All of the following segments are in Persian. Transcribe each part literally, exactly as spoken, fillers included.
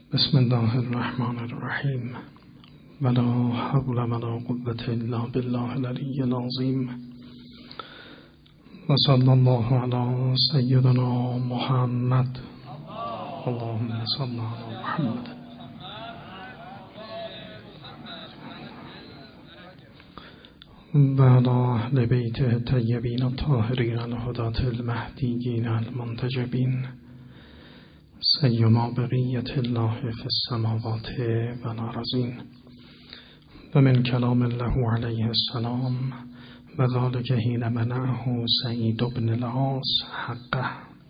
بسم الله الرحمن الرحیم ولا حول ولا قوة الا بالله العلی العظیم و صلی الله علی سیدنا محمد اللهم صل علی محمد و علی اهل بیت الطیبین الطاهرین الهداة المهدیین المنتجبین سیما بقیت الله فی السماوات و الارضین و من کلام الله علیه السلام و ذلک حین منعه سعید بن العاص حقه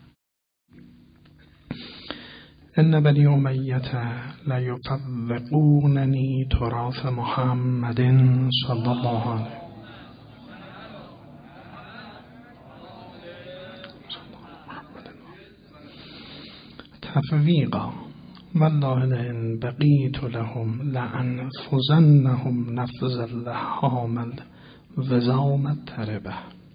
ان بنی امیة لیفوقوننی تراث محمد صلی الله علیه تفویقا والله لئن بقیت لهم لأنفذنهم نفذ اللحام الوزام التربه.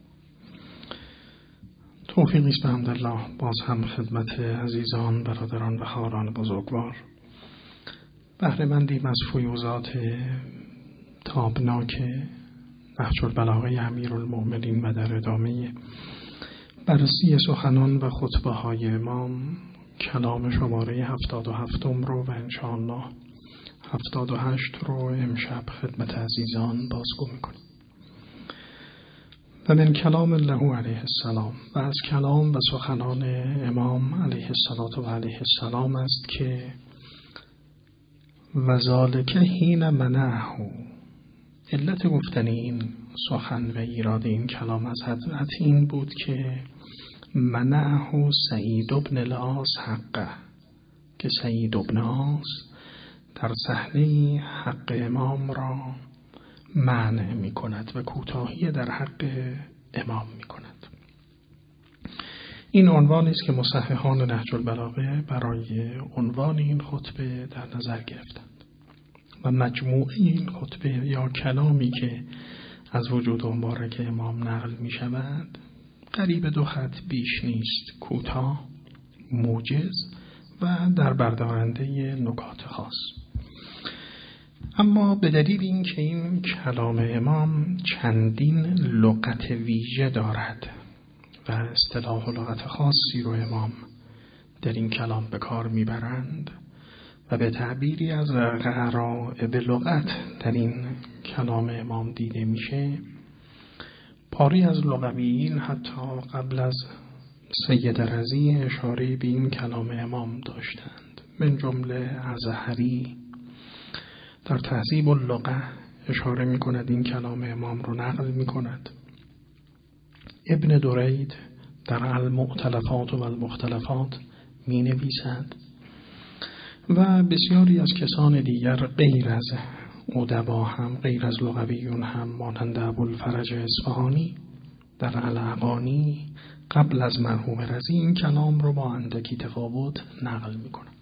توفیقی است بحمدالله باز هم خدمت عزیزان، برادران و خواهران بزرگوار. بهره مندیم از فیوضات تابناک نهج البلاغه امیرالمؤمنین و در ادامه بررسی سخنان و خطبه های امام کلام شماره هفتاد و هفتم رو و انشاءالله هفتاد و هشت رو امشب خدمت عزیزان بازگو میکنیم. و من کلام الله علیه السلام، و از کلام و سخنان امام علیه الصلاة و علیه السلام است که و ذالک حین منعه، علت گفتن این سخن و ایراد این کلام از حضرت این بود که منعه سعید بن العاص حقه، که سعید بن العاص در صحنه حق امام را منع می کند و کوتاهی در حق امام می کند. این عنوانی است که مصححان نهج البلاغه برای عنوان این خطبه در نظر گرفتند و مجموعه این خطبه یا کلامی که از وجود مبارک امام نقل می شود قریب دو خط بیش نیست، کوتاه، موجز و در بردارنده نکات خاص. اما به دلیل اینکه این کلام امام چندین لغت ویژه دارد و اصطلاح و لغت خاصی رو امام در این کلام به کار میبرند و به تعبیری از غرائب لغت در این کلام امام دیده میشه، پاری از لغویین حتی قبل از سید رضی اشاره به این کلام امام داشتند. من جمله ازهری در تهذیب اللغه اشاره می کند این کلام امام رو نقل می کند. ابن درید در المؤتلفات و المختلفات می نویسد و بسیاری از کسان دیگر غیر از ادبا هم غیر از لغویون هم مانند ابوالفرج اصفهانی در الاغانی قبل از مرحوم رضی این کلام رو با اندکی تفاوت نقل می کند.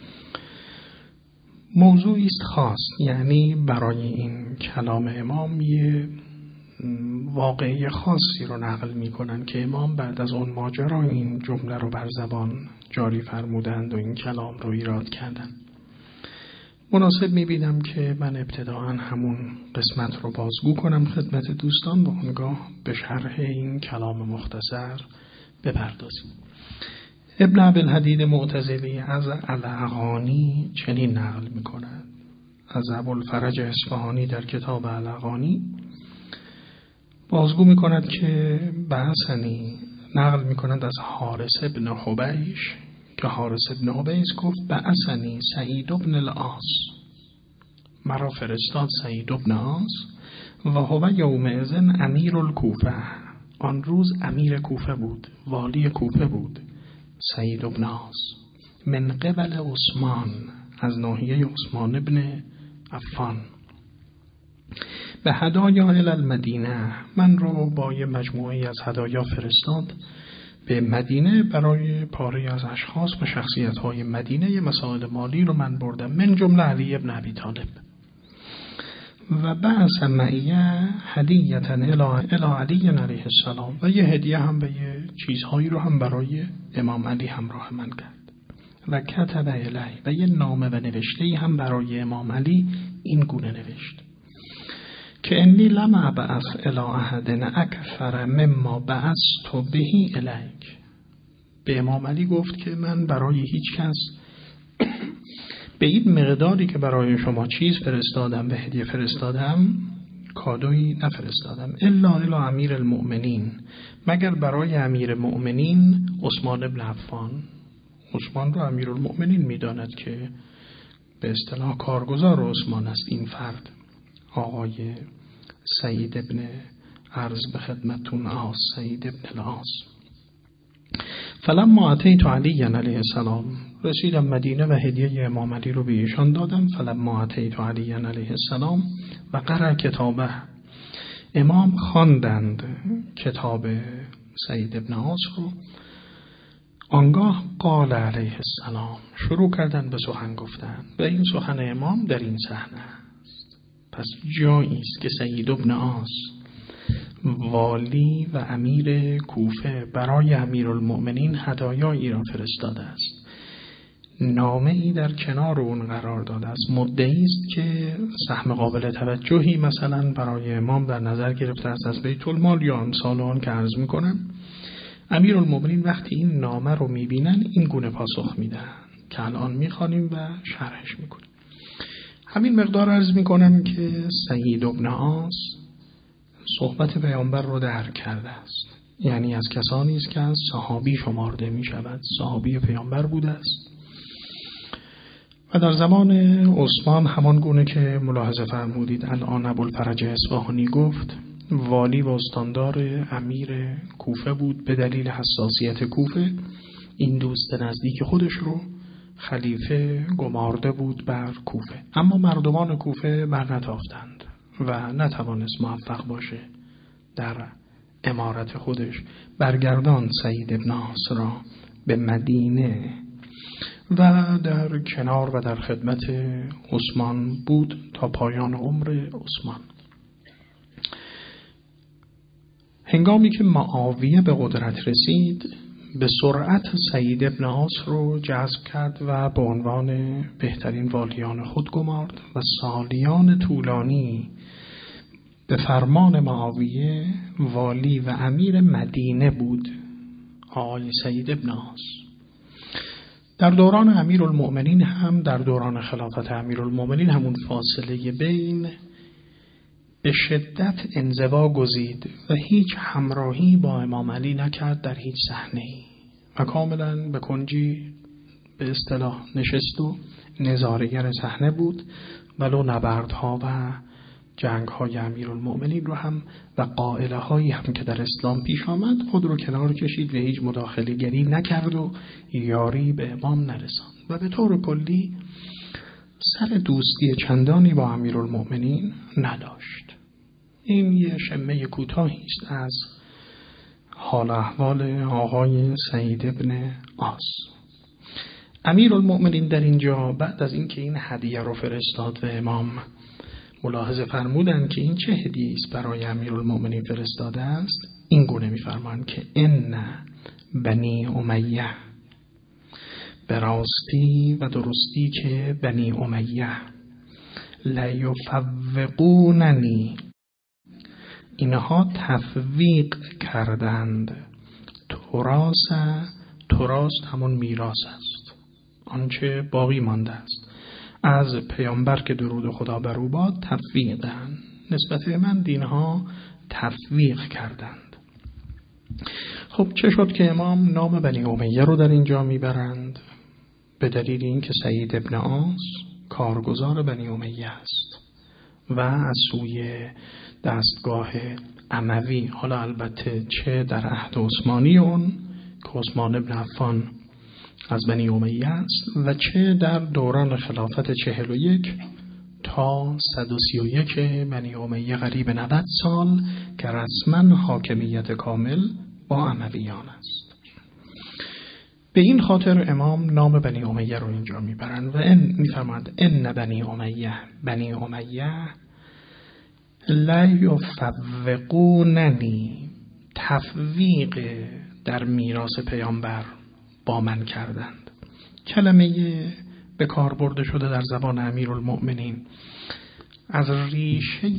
موضوعی است خاص، یعنی برای این کلام امام یه واقعه خاصی رو نقل می کنند که امام بعد از اون ماجرا این جمله رو بر زبان جاری فرمودند و این کلام رو ایراد کردند. مناسب می بینم که من ابتداءً همون قسمت رو بازگو کنم خدمت دوستان و اونگاه به شرح این کلام مختصر بپردازیم. ابن ابوالحدید معتزلی از الاغانی چنین نقل می کند. از ابوالفرج اصفهانی در کتاب الاغانی بازگو می کند که بحثنی نقل می کند از حارث ابن حبیش که حارث ابن حبیش گفت بعثنی سعید بن العاص، مرا فرستاد سعید بن العاص و هو یومئذ امیر الکوفه، آن روز امیر کوفه بود، والی کوفه بود سعید بن العاص، من قبل عثمان، از ناحیه عثمان ابن عفان، به هدایا الی المدینه، من رو با یه مجموعه از هدایا فرستاد به مدینه برای پاره از اشخاص و شخصیت‌های مدینه. یه مسائل مالی رو من بردم، من جمله علی ابن ابی طالب، و بعث معیه هدیه الی علی علیه السلام، و یه هدیه هم به یه چیزهایی رو هم برای امام علی همراه من کرد. و کتب الیه، و یه نامه و نوشته هم برای امام علی این گونه نوشت که انی لم ابعث الی احد اکثر مما بعثت به الیک. به امام علی گفت که من برای هیچ کس به این مقداری که برای شما چیز فرستادم و هدیه فرستادم کادویی نفرستادم، الا الی امیر المؤمنین، مگر برای امیر مؤمنین عثمان بن عفان. عثمان رو امیر المؤمنین میداند که به اصطلاح کارگزار عثمان است این فرد، آقای سعید ابن عرض به خدمتون عاص، سعید ابن العاص. فلما اتیت علی علیه السلام، رسیدم مدینه و هدیه امام علی رو به ایشان دادم. فلما اتیت علی علیه السلام و قرأ کتابه، امام خواندند کتاب سعید ابن عاص رو. آنگاه قال علیه السلام، شروع کردن به سخن گفتن و این سخن امام در این صحنه است. پس جایی است که سعید ابن عاص والی و امیر کوفه برای امیرالمؤمنین هدایایی را فرستاده است، نامه ای در کنار اون قرار داده است، مدعی است که سهم قابل توجهی مثلا برای امام در نظر گرفته است از بیت المال یا امثال آن که عرض میکنم. امیرالمؤمنین وقتی این نامه رو میبینن این گونه پاسخ میدن که الان میخوانیم و شرحش میکنیم. همین مقدار عرض میکنم که سعید ابن عاص صحبت پیامبر رو درک کرده است، یعنی از کسانی است که از صحابی شمارده می شود، صحابی پیامبر بوده است. و در زمان عثمان همان گونه که ملاحظه فرمودید الان ابوالفرج اصفهانی گفت، والی و استاندار امیر کوفه بود. به دلیل حساسیت کوفه این دوست نزدیک خودش رو خلیفه گمارده بود بر کوفه، اما مردمان کوفه بر نتافتند و نتوانست موفق باشه در امارت خودش. برگردان سعید ابن عاص را به مدینه و در کنار و در خدمت عثمان بود تا پایان عمر عثمان. هنگامی که معاویه به قدرت رسید، به سرعت سعید ابن عاص رو جذب کرد و به عنوان بهترین والیان خود گمارد و سالیان طولانی به فرمان معاویه والی و امیر مدینه بود آقای سعید ابن عاص. در دوران امیرالمؤمنین هم، در دوران خلافت امیرالمؤمنین، همون فاصله بین به شدت انزوا گزید و هیچ همراهی با امام علی نکرد در هیچ صحنه‌ای و کاملا به کنجی به اصطلاح نشست و نظاره‌گر صحنه بود، ولو نبردها و جنگ‌های امیرالمؤمنین رو هم و قائله هایی هم که در اسلام پیش آمد خود رو کنار کشید و هیچ مداخله گری نکرد و یاری به امام نرساند و به طور کلی سر دوستی چندانی با امیرالمؤمنین نداشت. این یه شمه کوتاهی است از حال احوال آقای سعید ابن عاص. امیرالمؤمنین در اینجا بعد از اینکه این هدیه رو فرستاد و امام ملاحظه فرمودند که این چه هدیه است برای امیرالمؤمنین فرستاده است، این گونه می‌فرمایند که ان بنی امیه، به راستی و درستی که بنی امیه لیفوقوننی، اینها تفویق کردند، تراث، تراث همون میراث است، آنچه باقی مانده است از پیامبر که درود خدا بر او باد، تفویقن نسبت به من دینها تفویق کردند. خب چه شد که امام نام بنی امیه رو در اینجا میبرند؟ به دلیل اینکه سعید ابن عاص کارگزار بنی امیه است و از سوی دستگاه اموی، حالا البته چه در عهد عثمانی اون که عثمان ابن عفان از بنی امیه است و چه در دوران خلافت چهل و یک تا صد و سی و یک بنی امیه، قریب نود سال که رسما حاکمیت کامل با امویان است. به این خاطر امام نام بنی امیه رو اینجا میبرند و این میفرماند ان بنی امیه، بنی امیه لا یفوقوننی، تفویق در میراث پیامبر با من کردند. کلمه به کار برده شده در زبان امیرالمؤمنین از ریشه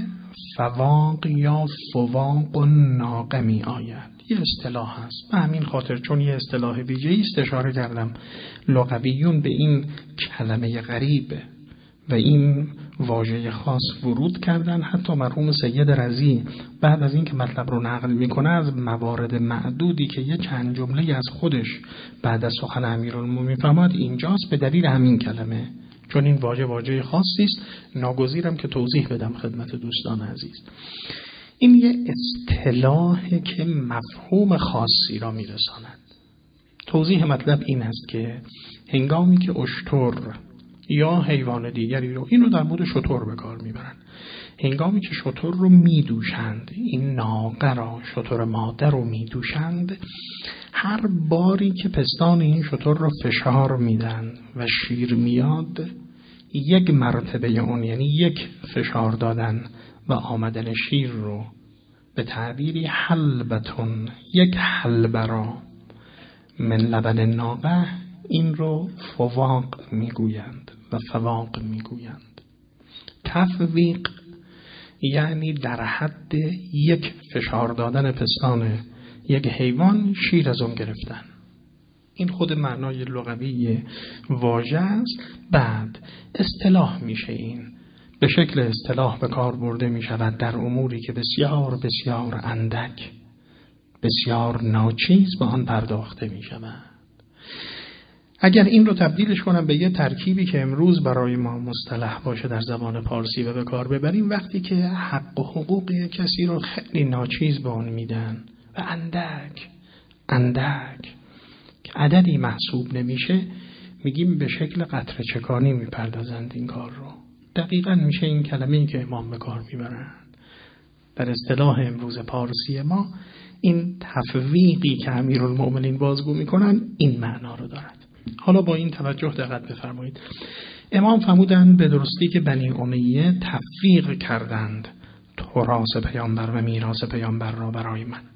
فواق یا فواق الناقه می آید. یه اصطلاح هست. به همین خاطر چون یه اصطلاح ویژه‌ای است اشاره کردم. لغویون به این کلمه غریب و این واژه خاص ورود کردن. حتی مرحوم سید رضی بعد از این که مطلب رو نقل میکنه از موارد معدودی که یه چند جمله از خودش بعد از سخن امیرالمومنین فرمود اینجاست به دلیل همین کلمه، چون این واژه واژه خاصی است. ناگزیرم که توضیح بدم خدمت دوستان عزیز. این یه اصطلاحی که مفهوم خاصی را میرساند. توضیح مطلب این است که هنگامی که اشتر یا حیوان دیگری رو، اینو در مورد شتر به کار میبرن، هنگامی که شتر رو میدوشند، این ناقه را، شتر ماده رو میدوشند، هر باری که پستان این شتر رو فشار میدن و شیر میاد، یک مرتبه اون یعنی یک فشار دادن و آمدن شیر رو به تعبیری حلبتون، یک حلبه را من لبن ناقه، این رو فواق میگویند و فواق میگویند. تفویق یعنی در حد یک فشار دادن پستان یک حیوان شیر از اون گرفتن. این خود معنای لغوی واژه است. بعد اصطلاح میشه، این به شکل اصطلاح به کار برده میشود در اموری که بسیار بسیار اندک، بسیار ناچیز به آن پرداخته میشود. اگر این رو تبدیلش کنم به یه ترکیبی که امروز برای ما مصطلح باشه در زبان پارسی و به کار ببریم، وقتی که حق و حقوق کسی رو خیلی ناچیز به اون میدن و اندک اندک که عددی محسوب نمیشه، میگیم به شکل قطره چکانی میپردازند این کار رو. دقیقاً میشه این کلمه‌ای که امام به کار میبرند. در اصطلاح امروز پارسی ما این تفویقی که امیرالمؤمنین بازگو میکنن این معنا رو دارد. حالا با این توجه دقت بفرمایید. امام فرمودند به درستی که بنی امیه تفویق کردند تراث پیامبر و میراث پیامبر را برای من.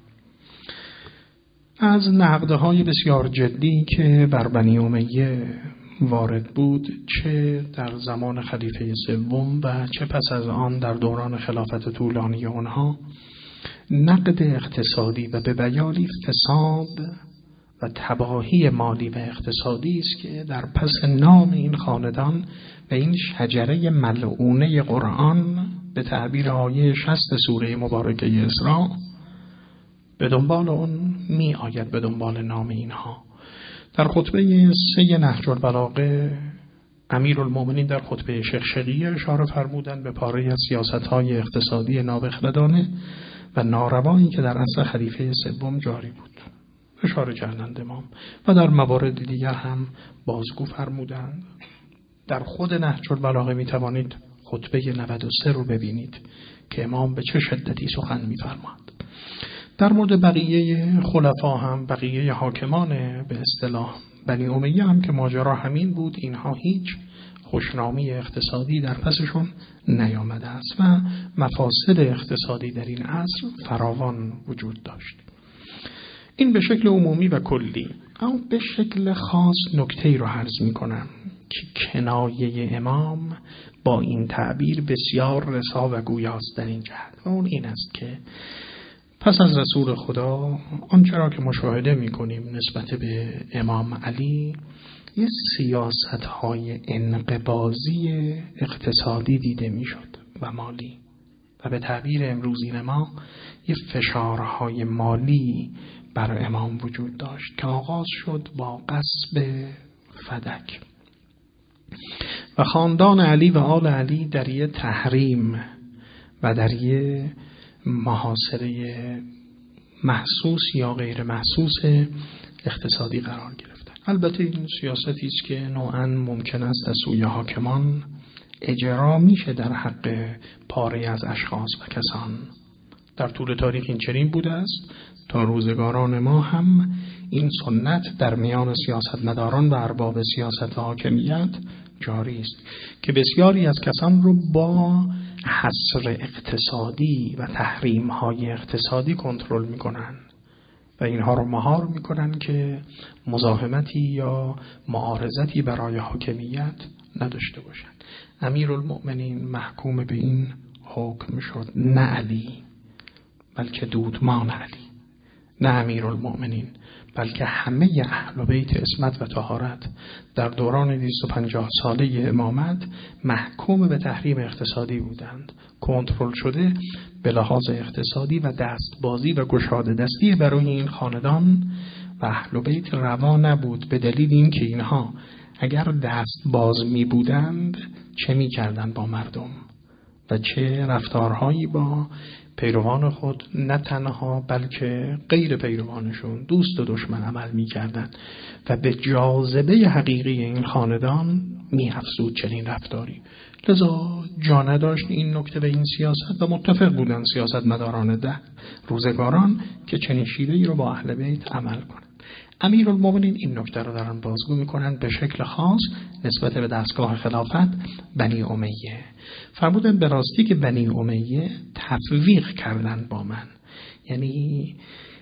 از نقدهای بسیار جدی که بر بنی امیه وارد بود، چه در زمان خلیفه سوم و چه پس از آن در دوران خلافت طولانی آنها، نقد اقتصادی و به بیانی فساد و تباهی مالی و اقتصادی است که در پس نام این خاندان و این شجره ملعونه قرآن به تعبیر آیه شصت سوره مبارکه اسراء به دنبال اون می آید، به دنبال نام اینها. در خطبه سه نهج البلاغه امیرالمؤمنین در خطبه شقشقیه اشاره فرمودند به پاره از سیاست‌های اقتصادی نابخردانه و ناروایی که در عصر خلیفه سوم جاری بود. اشاره کردند امام و در موارد دیگر هم بازگو فرمودند. در خود نهج البلاغه می توانید خطبه نود و سه رو ببینید که امام به چه شدتی سخن می فرماند. در مورد بقیه خلفا هم، بقیه حاکمان به اصطلاح بنی امیه هم که ماجرا همین بود، اینها هیچ خوشنامی اقتصادی در پسشون نیامده است و مفاسد اقتصادی در این عصر فراوان وجود داشت. این به شکل عمومی و کلی. اما به شکل خاص نکته‌ای رو عرض می‌کنم که کنایه امام با این تعبیر بسیار رسا و گویاست در این جهت، و اون این است که پس از رسول خدا آنچه را که مشاهده می‌کنیم نسبت به امام علی، یه سیاست‌های انقباضی اقتصادی دیده می‌شد و مالی، و به تعبیر امروزین ما یه فشارهای مالی بر امام وجود داشت که آغاز شد با غصب فدک و خاندان علی و آل علی در یه تحریم و در یه محاصره محسوس یا غیر محسوس اقتصادی قرار گرفتن. البته این سیاستی است که نوعاً ممکن است از سوی حاکمان اجرا میشه در حق پاره از اشخاص و کسان. در طول تاریخ این چنین بوده است، تا روزگاران ما هم این سنت در میان سیاستمداران و ارباب سیاست و حاکمیت جاری است که بسیاری از کسان رو با حصر اقتصادی و تحریم‌های اقتصادی کنترل می‌کنند. و اینها رو مهار میکنن که مزاحمتی یا معارضتی برای حاکمیت نداشته باشن. امیرالمؤمنین محکوم به این حکم شد، نه علی بلکه دودمان علی، نه امیرالمؤمنین بلکه همه اهل بیت عصمت و طهارت در دوران دویست و پنجاه ساله امامت محکوم به تحریم اقتصادی بودند، کنترل شده به لحاظ اقتصادی و دستبازی و گشاده دستی برای این خاندان و اهل بیت روا نبود، به دلیل اینکه اینها اگر دست باز می بودند چه می کردند با مردم و چه رفتارهایی با پیروان خود نه تنها بلکه غیر پیروانشون، دوست و دشمن عمل می کردند و به جاذبه حقیقی این خاندان می افزود چنین رفتاری. لذا جا نداشت این نکته و این سیاست و متفق بودند سیاست مداران ده روزگاران که چنین شیوهی رو با اهل بیت عمل کنند. امیرالمؤمنین این نکته رو دارن بازگو میکنن به شکل خاص نسبت به دستگاه خلافت بنی امیه. فرمودن به راستی که بنی امیه تفویق کردن با من، یعنی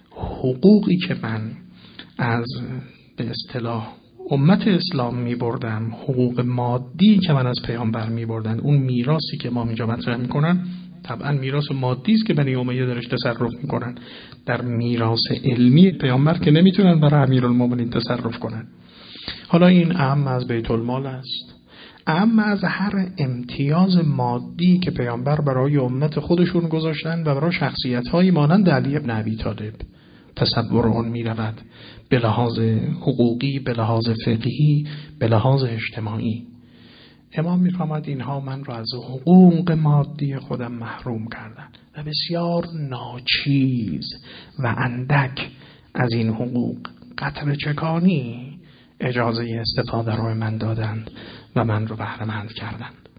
حقوقی که من از به اصطلاح امت اسلام می بردم، حقوق مادی که من از پیامبر می بردن، اون میراثی که ما اینجا مطرح میکنن طبعا میراث مادی است که بنی امیه درش تصرف میکنن. در میراث علمی پیامبر که نمیتونن برای امیرالمومنین تصرف کنن. حالا این اهم از بیت المال است، اهم از هر امتیاز مادی که پیامبر برای امت خودشون گذاشتن و برای شخصیت‌هایی مانند علی ابن ابی طالب تصور اون میرود، به لحاظ حقوقی، به لحاظ فقهی، به لحاظ اجتماعی. امام میفهمد اینها من را از حقوق مادی خودم محروم کردن و بسیار ناچیز و اندک از این حقوق قطره چکانی اجازه استفاده رو من دادند و من رو بهره مند کردند.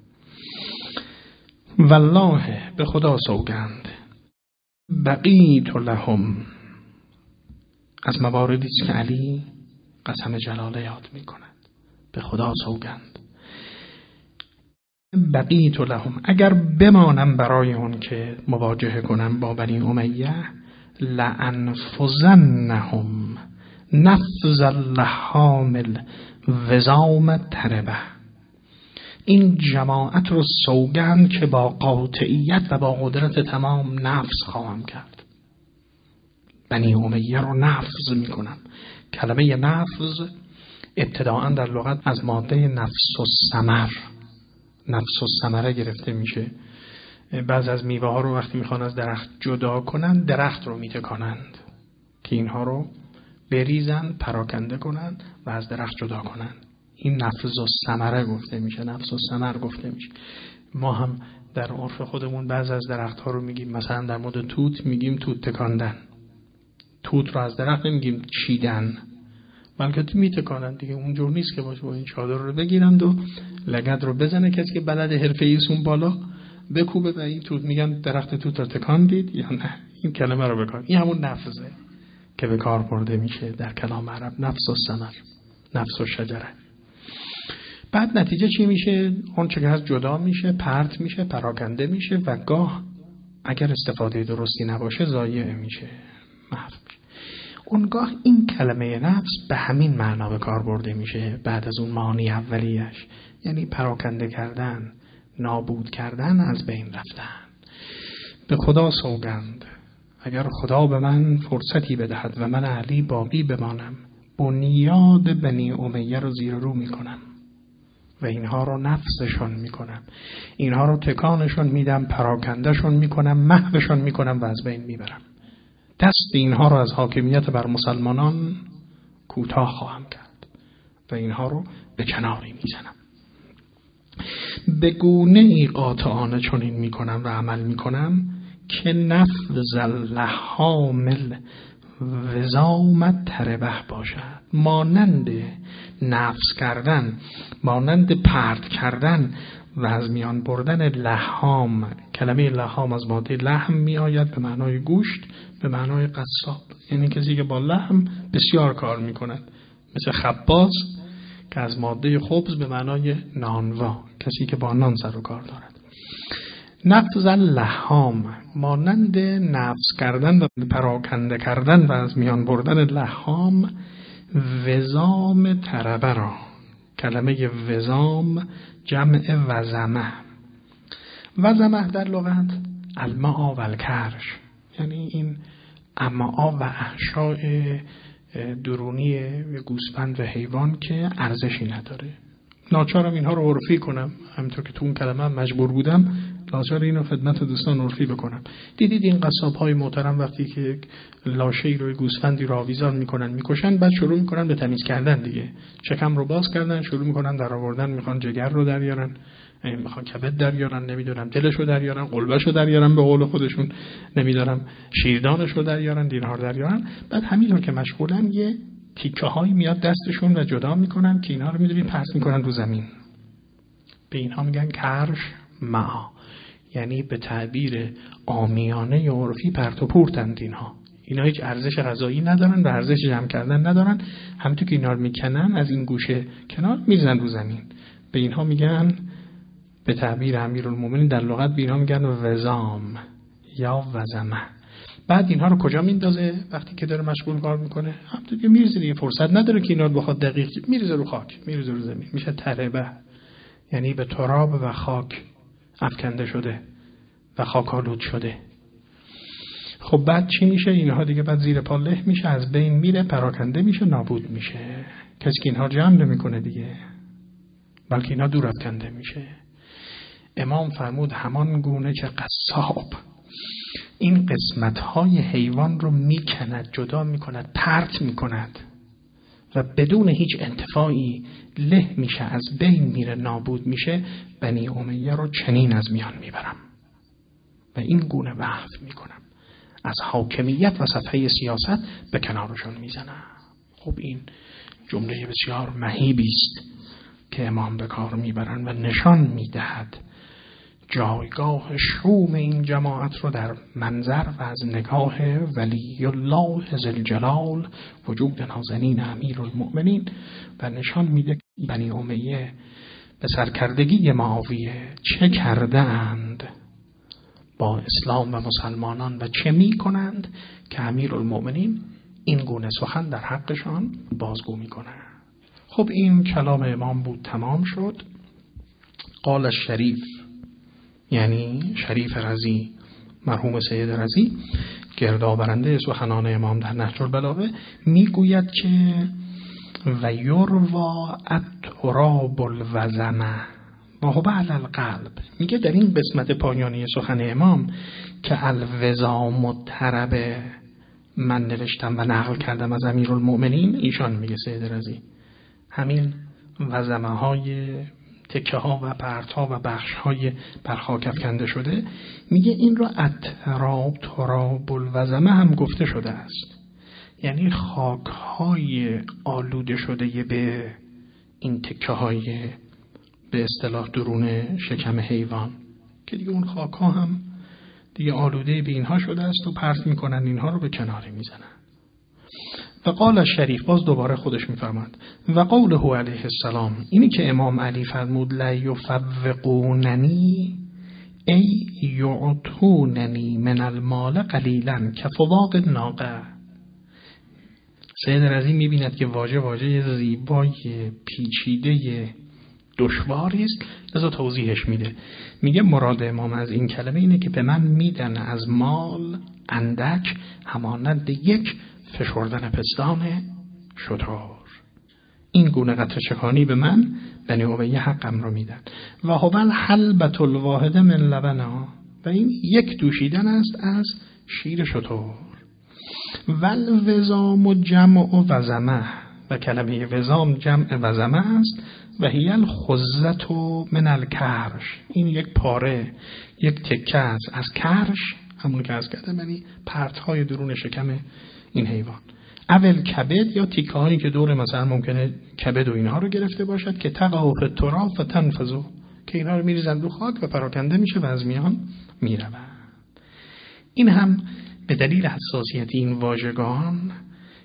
والله به خدا سوگند بقیت لهم، از مواردی است که علی قسم جلاله یاد می کند. به خدا سوگند بقیت لهم، اگر بمانم برای اون که مواجهه کنم با بنی امیه، لانفذنهم نفذ اللحام الوزام تربه، این جماعت رو سوگند که با قاطعیت و با قدرت تمام نفذ خواهم کرد. بنی امیه رو نفذ میکنم. کلمه نفذ ابتداءً در لغت از ماده نفس و ثمر، نفس و ثمره گرفته میشه. بعض از میوه ها رو وقتی میخوان از درخت جدا کنن، درخت رو میتکانند که اینها رو بریزن، پراکنده کنن و از درخت جدا کنن. این نفس و ثمره گفته میشه، نفس و ثمر گفته میشه. ما هم در عرف خودمون بعض از درخت ها رو میگیم، مثلا در مورد توت میگیم توت تکاندن. توت رو از درخت نمیگیم چیدن، بلکه تو میتکانن دیگه. اونجور نیست که باشه با این چادر رو بگیرند و لگد رو بزنه کسی که بلد حرفه‌ایشون بالا بکوبه و این توت، میگن درخت توت رو تکان دید یا نه. این کلمه رو بکن، این همون نفسه که به کار برده میشه در کلام عرب، نفس و ثمر، نفس و شجره. بعد نتیجه چی میشه؟ اون چه که هست جدا میشه، پرت میشه، پراکنده میشه و گاه اگر استفاده درستی نباشه ضایع میشه، محو میشه. اونگاه این کلمه نفس به همین معنا به کار برده میشه بعد از اون معانی اولیش، یعنی پراکنده کردن، نابود کردن، از بین رفتن. به خدا سوگند اگر خدا به من فرصتی بدهد و من علی باقی بمانم، بنیاد بنی امیه رو زیر رو میکنم و اینها رو نفسشون میکنم، اینها رو تکانشون میدم، پراکندهشون میکنم، محوشون میکنم و از بین میبرم. دست اینها رو از حاکمیت بر مسلمانان کوتاه خواهم کرد و اینها رو به کناری میزنم. به گونه ای قاطعانه چنین میکنم و عمل میکنم که نفذ اللحام الوزام تربه باشد، مانند نفذ کردن، مانند پرت کردن و از میان بردن لحام. کلمه لحام از ماده لحم می آید به معنای گوشت، به معنای قصاب، یعنی کسی که با لحم بسیار کار می کند، مثل خباز که از ماده خبز به معنای نانوا، کسی که با نان سر و کار دارد. نفذ اللحام، مانند نفذ کردن و پراکنده کردن و از میان بردن لحام وزام تربه را. کلمه وزام جمع وزمه. وزمه در لغت الماء و الکرش، یعنی این امعاء و احشاء درونی گوسفند و حیوان که ارزشی نداره. ناچارم اینها رو عرفی کنم، همینطور که تو اون کلمه مجبور بودم ناچار اینو خدمت دوستان عرفی بکنم. دیدید این قصاب‌های محترم وقتی که لاشه‌ای رو گوسفندی رو آویزان میکنن میکشن، بعد شروع میکنن به تمیز کردن دیگه. شکم رو باز کردن، شروع میکنن در آوردن، میخوان جگر رو دریارن، میخوان کبد دریارن، نمیدونم دلش رو دریارن، قلبش رو دریارن، به قول خودشون نمیدونم شیردانش رو دریارن، دینار دریارن. بعد همینطور که مشغولن یه تیکه هایی میاد دستشون و جدا میکنن که اینا رو میدونید پرت میکنن رو زمین. به اینها میگن کرش معا، یعنی به تعبیر عامیانه و عرفی پرت و پورتند. اینها اینا هیچ ارزش غذایی ندارن و ارزش جمع کردن ندارن. همونطور که اینا رو میکنن از این گوشه کنار میزنن رو زمین. به اینها میگن به تعبیر امیرالمومنین در لغت به اینها میگن وزام یا وزمه. بعد اینها رو کجا میندازه وقتی که داره مشغول کار میکنه؟ همونطور که میریزه دیگه، فرصت نداره که اینا رو بخواد دقیق، میریزه رو خاک، میریزه رو زمین، میشه تربه، یعنی به تراب و خاک افکنده شده و خاک‌آلود شده. خب بعد چی میشه؟ اینها دیگه بعد زیر پا له میشه، از بین میره، پراکنده میشه، نابود میشه. کسی که اینها جمع نمیکنه دیگه، بلکه اینها دور افکنده میشه. امام فرمود همان گونه که قصاب این قسمت‌های حیوان رو میکند، جدا میکند، پرت میکند و بدون هیچ انتفاعی له میشه، از بین میره، نابود میشه، بنی امیه رو چنین از میان میبرم و این گونه وقف میکنم، از حاکمیت و صفحه سیاست به کنارشون میزنم. خب این جمله بسیار مهیبی است که امام به کار میبرن و نشان میدهد جایگاه شوم این جماعت رو در منظر و از نگاه ولی الله ذوالجلال وجود نازنین امیرالمؤمنین و نشان میده بنی امیه به سرکردگی معاویه چه کردند با اسلام و مسلمانان و چه میکنند که امیرالمؤمنین این گونه سخن در حقشان بازگو میکنند. خب این کلام امام بود، تمام شد. قال الشریف، یعنی شریف رضی، مرحوم سید رضی، گردآورنده سخنان امام در نهج البلاغه، میگوید که و یروا التراب الوزمه و هو علی القلب. میگه در این قسمت پایانی سخن امام که الوزام التربه من نوشتم و نقل کردم از امیرالمؤمنین، ایشان میگه سید رضی همین وزمه های تکه ها و پرت ها و بخش های بر خاک افکنده شده، میگه این رو اتراب تراب الوزمه هم گفته شده است، یعنی خاک های آلوده شده به این تکه های به اصطلاح درون شکم حیوان که دیگه اون خاک ها هم دیگه آلوده به اینها شده است و پرت میکنن اینها رو به کناری میزنن. و قال الشریف، باز دوباره خودش میفرماد و قوله علیه السلام، اینی که امام علی فرمود لا یفوقوننی ای یعطوننی من المال قلیلا کفواق الناقه. سید رضی میبیند که واژه واژه زیبای پیچیده دشواری است، لذا توضیحش میده. میگه مراد امام از این کلمه اینه که به من میدن از مال اندک همانند یک فشردن پستان شتر. این گونه قطره چکانی به من بنی امیه حقم رو میدن. و هو الحلبة الواحده من لبنا، و این یک دوشیدن است از شیر شتر. والوزام جمع وزمه، و کلمه وزام جمع وزمه است. و هی الخزة من الکرش، این یک پاره، یک تکه است از کرش، همون که از کردم، یعنی پرت‌های درون شکم این حیوان. اول کبد، یا تیکه هایی که دور مثلا ممکنه کبد و اینها رو گرفته باشد که تقع فی التراب و تنفذ، که اینها رو میریزن رو خاک و پراکنده میشه و از میان میروند. این هم به دلیل حساسیت این واژگان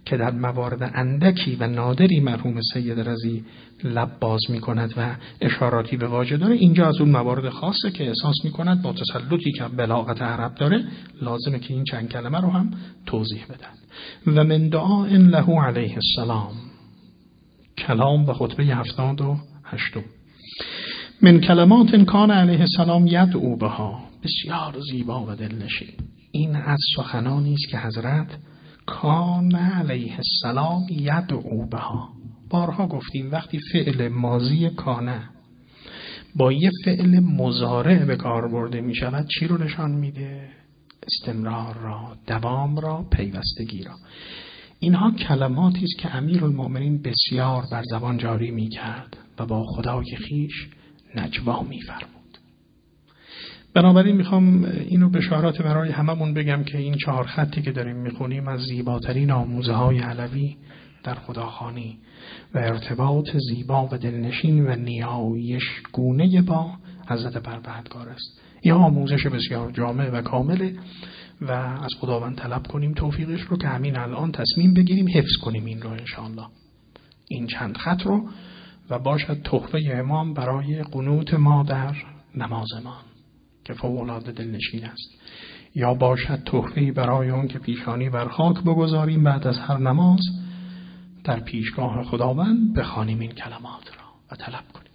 که در موارد اندکی و نادری مرحوم سید رضی لب باز می کند و اشاراتی به واژه داره، اینجا از اون موارد خاصه که احساس می کند با تسلطی که بلاغت عرب داره لازمه که این چند کلمه رو هم توضیح بدن. و من دعاء له علیه السلام، کلام و خطبه هفتاد و هشتم. من کلمات کان علیه السلام یدعو بها، بسیار زیبا و دلنشین. این از سخنانی است که حضرت کان علیه السلام یدعو بها. بارها گفتیم وقتی فعل ماضی کانه با یه فعل مضارع به کار برده می شود چی رو نشان میده؟ استمرار را، دوام را، پیوستگی را. اینها کلماتی است که امیرالمؤمنین بسیار بر زبان جاری می کرد و با خدای خیش نجوا می فرمود. بنابراین میخوام اینو بشارات برای هممون بگم که این چهار خطی که داریم میخونیم از زیباترین آموزه های علوی در خداخوانی و ارتباط زیبا و دلنشین و نیایش گونه با حضرت پروردگار است. این آموزش بسیار جامع و کامله و از خداوند طلب کنیم توفیقش رو که همین الان تصمیم بگیریم حفظ کنیم این رو انشاءالله، این چند خط رو، و باشد تحفه امام برای قنوت ما در نمازمان که فوق‌العاده دلنشین است، یا باشد تحفه‌ای برای اون که پیشانی بر خاک بگذاریم بعد از هر نماز در پیشگاه خداوند بخوانیم این کلمات را و طلب کنیم.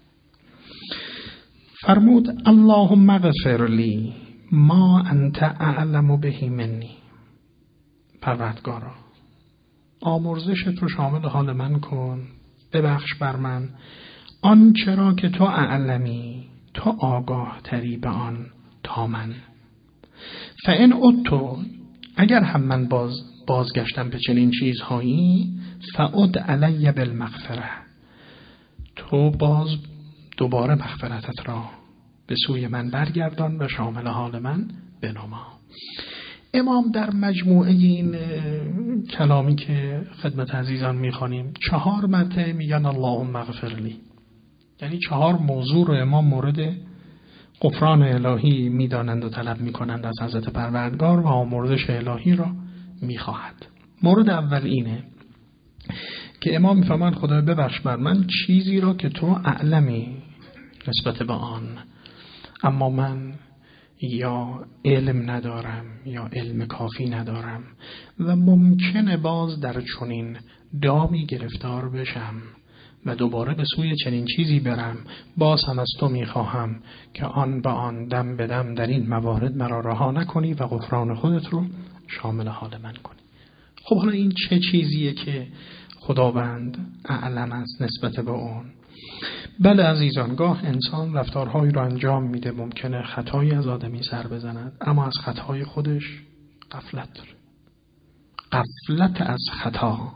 فرمود اللهم اغفر لی ما انت اعلم به منی. پروردگارا آمرزشت رو شامل حال من کن، ببخش بر من آنچه را که تو اعلمی، تو آگاه تری به آن تا من. فان عدت، اگر هم من باز بازگشتم به چنین چیزهایی، فعد علی بالمغفره، تو باز دوباره مغفرتت را به سوی من برگردان و شامل حال من بنما. امام در مجموعه این کلامی که خدمت عزیزان میخوانیم چهار مرتبه میگن اللهم اغفر لی، یعنی چهار موضوع رو امام مورد غفران الهی میدانند و طلب میکنند از حضرت پروردگار و آمرزش الهی را میخواهد. مورد اول اینه که امام میفرماند خدای ببخش بر من چیزی را که تو اعلمی نسبت به آن، اما من یا علم ندارم یا علم کافی ندارم و ممکنه باز در چنین دامی گرفتار بشم و دوباره به سوی چنین چیزی برم. باز هم از تو میخواهم که آن به آن دم به دم در این موارد مرا رها نکنی و غفران خودت رو شامل حال من کنی. خب حالا این چه چیزیه که خداوند اعلم است نسبت به اون؟ بله عزیزان، گاه انسان رفتارهایی رو انجام میده، ممکنه خطایی از آدمی سر بزند، اما از خطای خودش غفلت داره. غفلت از خطا،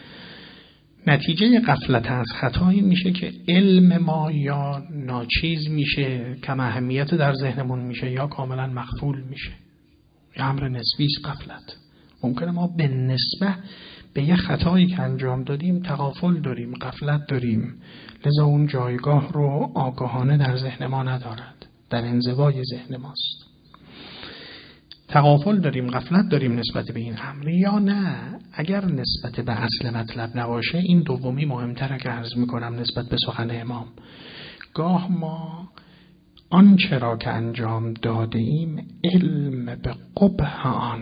نتیجه غفلت از خطایی میشه که علم ما یا ناچیز میشه، کم اهمیت در ذهنمون میشه، یا کاملا مغفول میشه. یه امر نسبی است غفلت. ممکنه ما به نسبت به یه خطایی که انجام دادیم تغافل داریم، غفلت داریم، لذا اون جایگاه رو آگاهانه در ذهن ما ندارد، در انزوای ذهن ماست. تغافل داریم، غفلت داریم نسبت به این امر، یا نه اگر نسبت به اصل مطلب نباشه، این دومی مهمتره که عرض میکنم نسبت به سخن امام. گاه ما آنچه را که انجام داده ایم علم به قبح آن،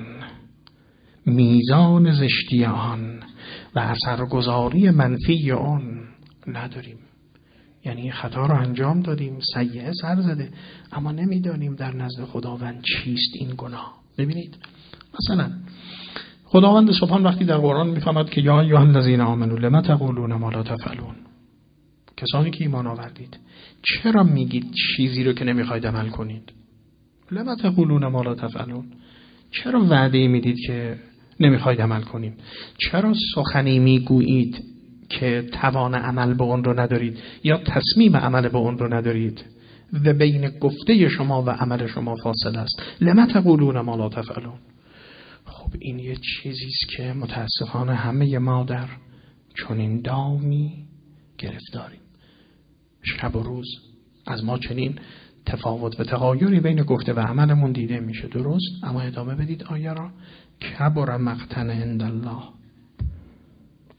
میزان زشتی آن و اثرگذاری منفی آن نداریم. یعنی خطا رو انجام دادیم، سیئه سر زده، اما نمیدانیم در نزد خداوند چیست این گناه. ببینید مثلا خداوند سبحان وقتی در قرآن میفهمد که یا ایها الذین آمنوا لما تقولون ما لا تفعلون، کسانی که ایمان آوردید چرا میگید چیزی رو که نمیخواید عمل کنید؟ لما تقولون ما لا تفعلون، چرا وعده میدید که نمیخواید عمل کنید؟ چرا سخنی میگویید که توان عمل به اون رو ندارید یا تصمیم عمل به اون رو ندارید و بین گفته شما و عمل شما فاصله است؟ لما تقولون ما لا تفعلون. خب این یه چیزی است که متاسفانه همه ما در چنین دامی گرفتاریم. شب و روز از ما چنین تفاوت و تغایری بین گفته و عملمون دیده میشه. درست، اما ادامه بدید آیه را. کبر مقتا عند الله،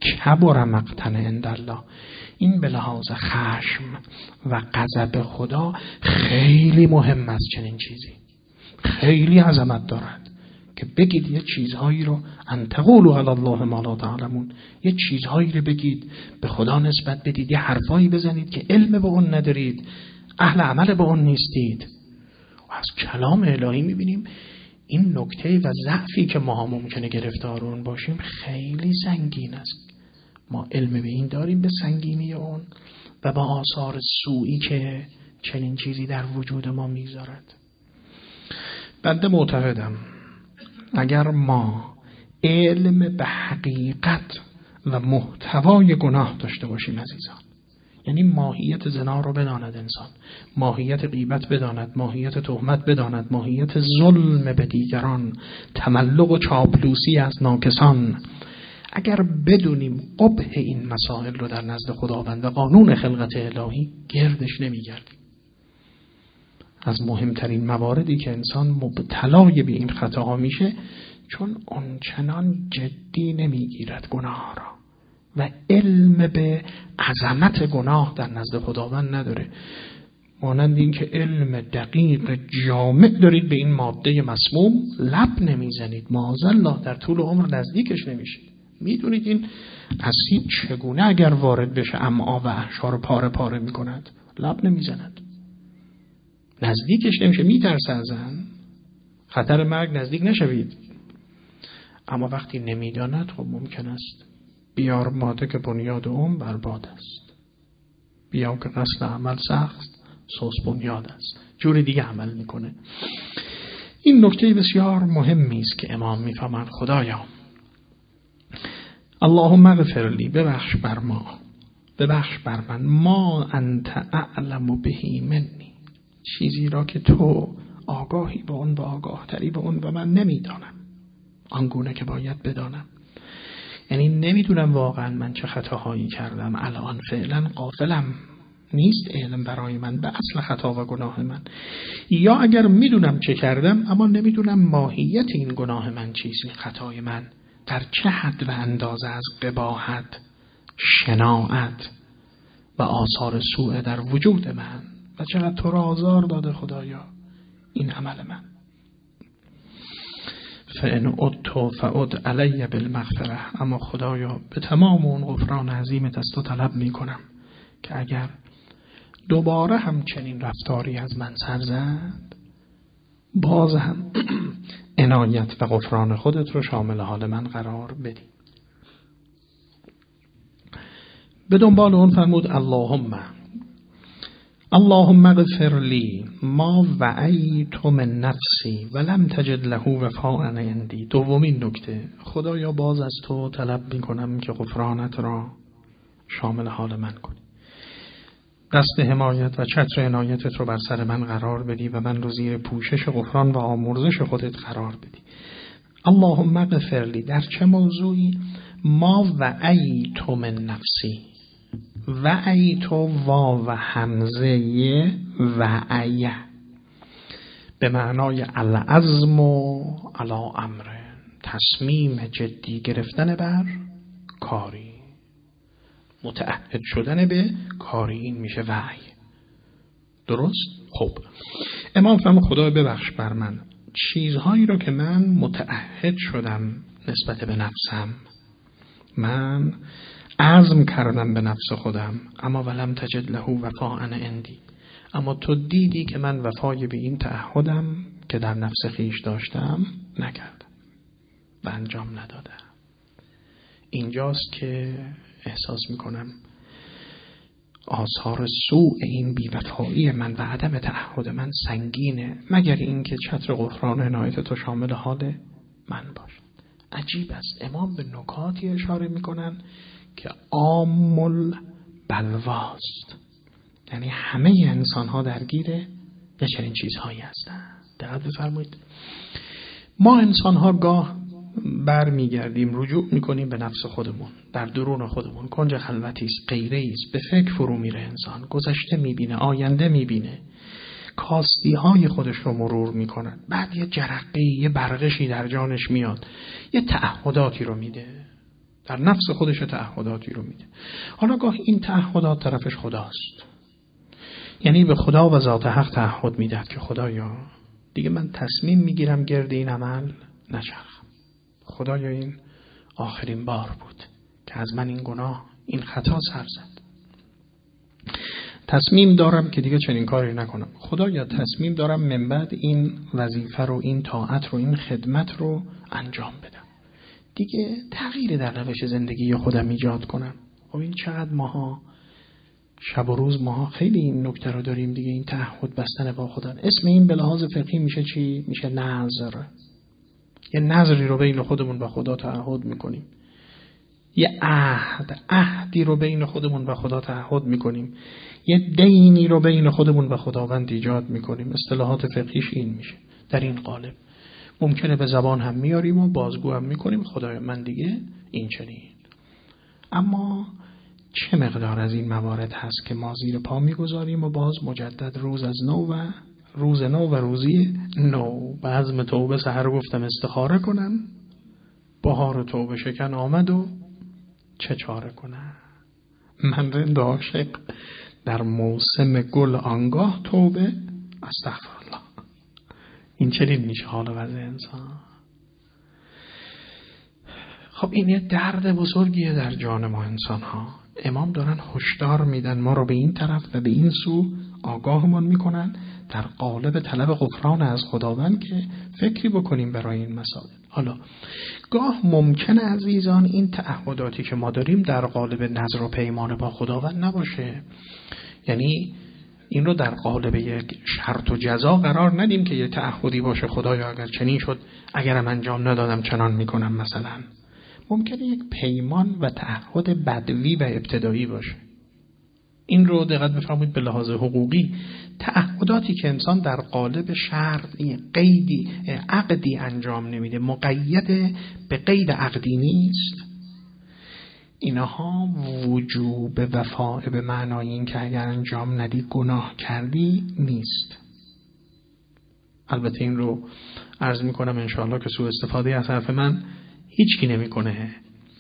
کبر مقتا عند الله. این به لحاظ خشم و غضب خدا خیلی مهم است. چنین چیزی خیلی عظمت دارد که بگید یه چیزهایی رو ان تقولوا علی الله ما لا تعلمون، یه چیزهایی رو بگید به خدا نسبت بدید، یه حرفایی بزنید که علم به اون ندارید، اهل عمل به اون نیستید. و از کلام الهی میبینیم این نکته و ضعفی که ما ممکنه گرفتار اون باشیم خیلی سنگین است. ما علم به این داریم، به سنگینی اون و با آثار سوئی که چنین چیزی در وجود ما میگذارد. بنده معتقدم اگر ما علم به حقیقت و محتوای گناه داشته باشیم عزیزان، یعنی ماهیت زنا رو بداند انسان، ماهیت غیبت بداند، ماهیت تهمت بداند، ماهیت ظلم به دیگران، تملق و چاپلوسی از ناکسان، اگر بدونیم قبح این مسائل رو در نزد خداوند و قانون خلقت الهی، گردش نمیگردیم. از مهمترین مواردی که انسان مبتلای به این خطاها میشه چون اونچنان جدی نمیگیرد گناه را و علم به عظمت گناه در نزد خداوند نداره. مانند این که علم دقیق جامع دارید به این ماده مسموم، لب نمیزنید، معاذالله در طول عمر نزدیکش نمیشید. میدونید این اسید چگونه اگر وارد بشه امعا و احشا رو پاره پاره میکند، لب نمیزند، نزدیکش نمیشه، میترسه ازن، خطر مرگ نزدیک نشوید. اما وقتی نمیداند خب ممکن است بیار ماده که بنیاد اون برباد است، بیا که قصد عمل سخت سوس بنیاد است، جوری دیگه عمل میکنه. این نکته بسیار مهمی است که امام میفهمند خدایا اللهم اغفر لی، ببخش بر ما، ببخش بر من، ما انت اعلم بهی منی، چیزی را که تو آگاهی به اون و آگاه تری به اون و من نمیدانم آنگونه که باید بدانم. یعنی نمیدونم واقعا من چه خطاهایی کردم، الان فعلا غافلم، نیست علم برای من به اصل خطا و گناه من، یا اگر میدونم چه کردم اما نمیدونم ماهیت این گناه من چیزی، خطای من در چه حد و اندازه از قباحت، شناعت و آثار سوء در وجود من و چقدر تو را آزار داده خدایا این عمل من. فإن عدت فعد علی بالمغفرة، اما خدایا به تمام اون غفران عظیمت از تو طلب می کنم که اگر دوباره هم چنین رفتاری از من سر زد، باز هم عنایت و غفران خودت رو شامل حال من قرار بدی. به دنبال اون فرمود اللهم اللهم اغفر لی ما وعیت من نفسی ولم تجد له وفاء عندی. دومین نکته، خدایا باز از تو طلب می کنم که غفرانت را شامل حال من کنی، دست حمایت و چتر عنایتت رو بر سر من قرار بدی و من رو زیر پوشش غفران و آمرزش خودت قرار بدی. اللهم اغفر لی در چه موضوعی؟ ما وعیت من نفسی، وعیت واو و همزه وعیه به معنای العزم و علی امر، تصمیم جدی گرفتن بر کاری، متعهد شدن به کاری، این میشه وعی. درست؟ خب امام فرمود خدا ببخش بر من چیزهایی رو که من متعهد شدم نسبت به نفسم، من عزم کردم به نفس خودم، اما ولم تجد له وفاء عندی، اما تو دیدی که من وفای به این تعهدم که در نفس خیش داشتم نکردم و انجام ندادم. اینجاست که احساس میکنم آثار سوء این بی‌وفایی من و عدم تعهد من سنگینه، مگر اینکه چتر غفران عنایت تو شامل حال من باشد. عجیب است، امام به نکاتی اشاره میکنن که عامل بلواست، یعنی همه انسان ها درگیر یه چنین چیزهایی هستن. دقت بفرمایید، ما انسان ها گاه بر میگردیم رجوع میکنیم به نفس خودمون، در درون خودمون کنج خلوتی است، غیره است، به فکر فرو میره انسان، گذشته میبینه، آینده میبینه، کاستی های خودش رو مرور میکنه، بعد یه جرقه‌ای، یه برقشی در جانش میاد، یه تعهداتی رو میده، در نفس خودش تعهداتی رو میده. حالا گاه این تعهدات طرفش خداست، یعنی به خدا و ذات حق تعهد میدهد که خدایا دیگه من تصمیم میگیرم گرد این عمل نچرخم. خدایا این آخرین بار بود که از من این گناه، این خطا سر زد. تصمیم دارم که دیگه چنین کاری نکنم. خدایا تصمیم دارم من بعد این وظیفه رو، این طاعت رو، این خدمت رو انجام بدم. دیگه تغییر در روش زندگی خودم ایجاد کنم. خب این چقدر ماها شب و روز ماها خیلی این نکته رو داریم دیگه، این تعهد بستن با خدا. اسم این به لحاظ فقهی میشه چی؟ میشه نذر. یه نذری رو بین خودمون و خدا تعهد میکنیم. یه عهد، عهدی رو بین خودمون و خدا تعهد میکنیم. یه دینی رو بین خودمون و خداوند ایجاد میکنیم. اصطلاحات فقهیش این میشه. در این قالب ممکنه به زبان هم میاریم و بازگو هم میکنیم خدای من دیگه این چنین. اما چه مقدار از این موارد هست که ما زیر پا میگذاریم و باز مجدد روز از نو و روز نو و روزی نو به عزم توبه سحر گفتم استخاره کنم، بهار توبه شکن آمد و چه چاره کنم. من رند عاشق در موسم گل آنگاه توبه استغفرالله. این چنین میشه حال وضع انسان. خب این یه درد بزرگیه در جان ما انسان ها. امام دارن هشدار میدن ما رو به این طرف و به این سو آگاهمون میکنن در قالب طلب غفران از خداوند که فکری بکنیم برای این مسائل. حالا گاه ممکنه عزیزان این تعهداتی که ما داریم در قالب نذر و پیمان با خداوند نباشه، یعنی این رو در قالب یک شرط و جزا قرار ندیم که یه تعهدی باشه خدایا اگر چنین شد اگرم انجام ندادم چنان میکنم. مثلا ممکنه یک پیمان و تعهد بدوی و ابتدایی باشه. این رو دقت بفرمایید به لحاظ حقوقی تعهداتی که انسان در قالب شرط قیدی عقدی انجام نمیده، مقید به قید عقدی نیست، اینها وجوب وفاء به معنای این که اگر انجام ندی گناه کردی نیست. البته این رو عرض میکنم انشاءالله که سوء استفاده از حرف من هیچ کی نمی کنه.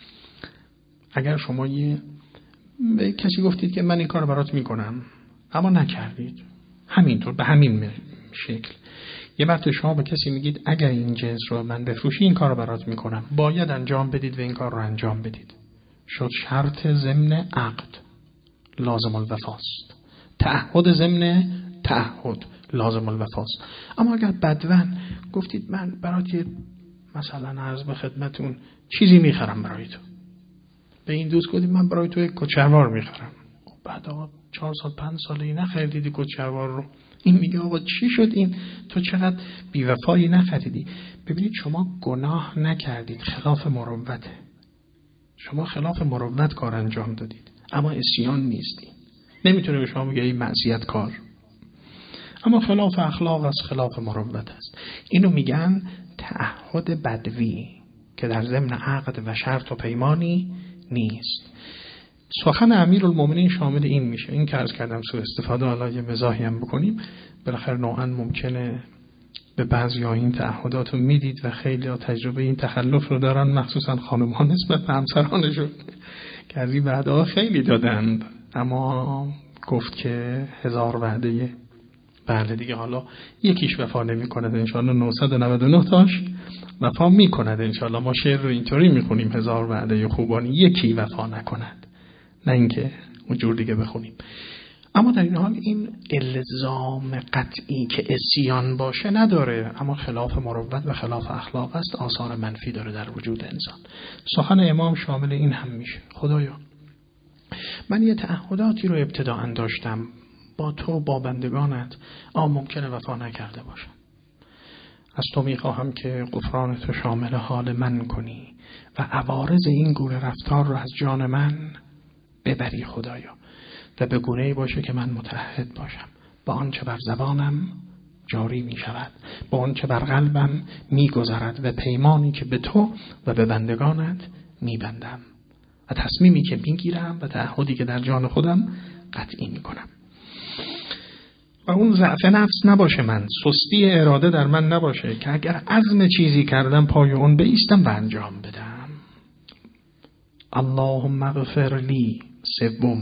اگر شما یه به کسی گفتید که من این کار برات میکنم اما نکردید، همینطور به همین شکل یه وقت شما به کسی میگید اگر این جنس رو من بفروشی این کار رو برات میکنم، باید انجام بدید و این کار رو انجام بدید. شد شرط ضمن عقد لازم الوفاست، تعهد ضمن تعهد لازم الوفاست. اما اگر بدون گفتید من برات یه مثلا عرض به خدمتون چیزی میخرم برای تو، به این دوست گفتید من برای تو یک کچلوار میخرم، بعد آقا چهار سال پنج سالی نخریدی کچلوار رو، این میگه آقا چی شد این تو چقدر بیوفایی نخریدی. ببینید شما گناه نکردید، خلاف مروته، شما خلاف مروت کار انجام دادید اما عصیان نیستید. نمیتونه به شما بگه این معصیت کار، اما خلاف اخلاق است، خلاف مروت است. اینو میگن تعهد بدوی که در ضمن عقد و شرط و پیمانی نیست. سخن امیرالمومنین شامل این میشه. این که عرض کردم سوء استفاده، حالا یه مزاحی هم بکنیم، بالاخره نوعا ممکنه به بعضی‌ها این تعهدات رو میدید و خیلی ها تجربه این تخلف رو دارن، مخصوصا خانم‌ها نسبت به همسرانشون که از این وعده‌ها خیلی دادند اما گفت که هزار وعده بله دیگه حالا یکیش وفا نمی‌کند، انشاءالله نهصد و نود و نه تاش وفا می‌کند انشاءالله. ما شعر رو اینطوری می‌خونیم هزار وعده خوبانی یکی وفا نکند، نه اینکه اونجور دیگه بخونیم. اما در این حال این الزام قطعی که عصیان باشه نداره، اما خلاف مروت و خلاف اخلاق است، آثار منفی داره در وجود انسان. سخن امام شامل این هم میشه. خدایا من یه تعهداتی رو ابتداء داشتم با تو، با بندگانت، آن ممکنه وفا نکرده باشم. از تو میخواهم که غفران تو شامل حال من کنی و عوارض این گونه رفتار رو از جان من ببری خدایا، و به گونه‌ای باشه که من متعهد باشم با آنچه بر زبانم جاری می شود، با آنچه بر قلبم می گذرد و پیمانی که به تو و به بندگانت می بندم و تصمیمی که می گیرم و تعهدی که در جان خودم قطعی می کنم. و اون ضعف نفس نباشه، من سستی اراده در من نباشه که اگر عزم چیزی کردم پای اون بایستم و انجام بدم. اللهم اغفر لی. سوم،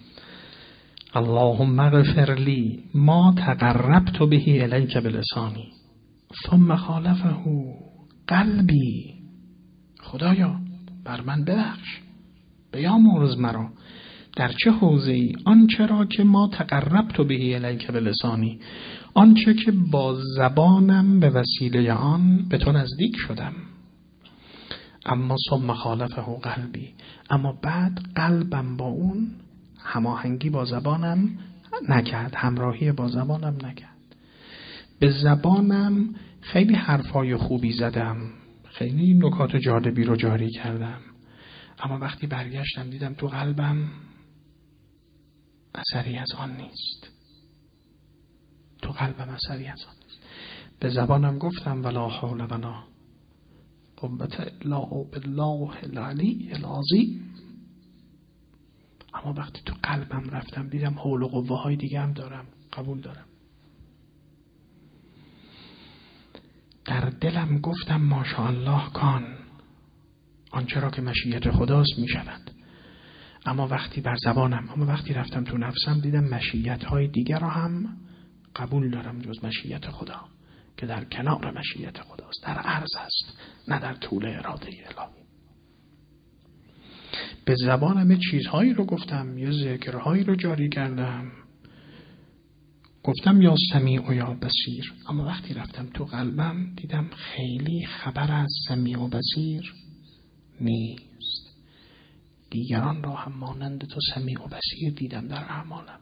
اللهم اغفر لی ما تقربت به الیک بلسانی ثم خالفه قلبی. خدایا بر من ببخش، بیامرز مرا در چه حوزه‌ای آنچه را که ما تقربت به الیک بلسانی، آنچه که با زبانم به وسیله آن به تو نزدیک شدم. اما ثم خالفه قلبی، اما بعد قلبم با اون هماهنگی با زبانم نکرد، همراهی با زبانم نکرد. به زبانم خیلی حرفای خوبی زدم، خیلی نکات جالبی رو جاری کردم، اما وقتی برگشتم دیدم تو قلبم اثری از آن نیست. تو قلبم اثری از آن نیست. به زبانم گفتم ولا حول ولا قوة الا بالله العلی العظیم، اما وقتی تو قلبم رفتم دیدم حول و قوه های دیگه هم دارم، قبول دارم. در دلم گفتم ماشاءالله کان، آنچه را که مشیت خداست می شود. اما وقتی بر زبانم، اما وقتی رفتم تو نفسم دیدم مشیت های دیگر را هم قبول دارم جز مشیت خدا، که در کنار مشیت خداست، در عرض است نه در طول اراده الهی. به زبانم چیزهایی رو گفتم، یه ذکرهایی رو جاری کردم، گفتم یا سمیع و یا بصیر، اما وقتی رفتم تو قلبم دیدم خیلی خبر از سمیع و بصیر نیست. دیگران را هم مانند تو سمیع و بصیر دیدم در اعمالم.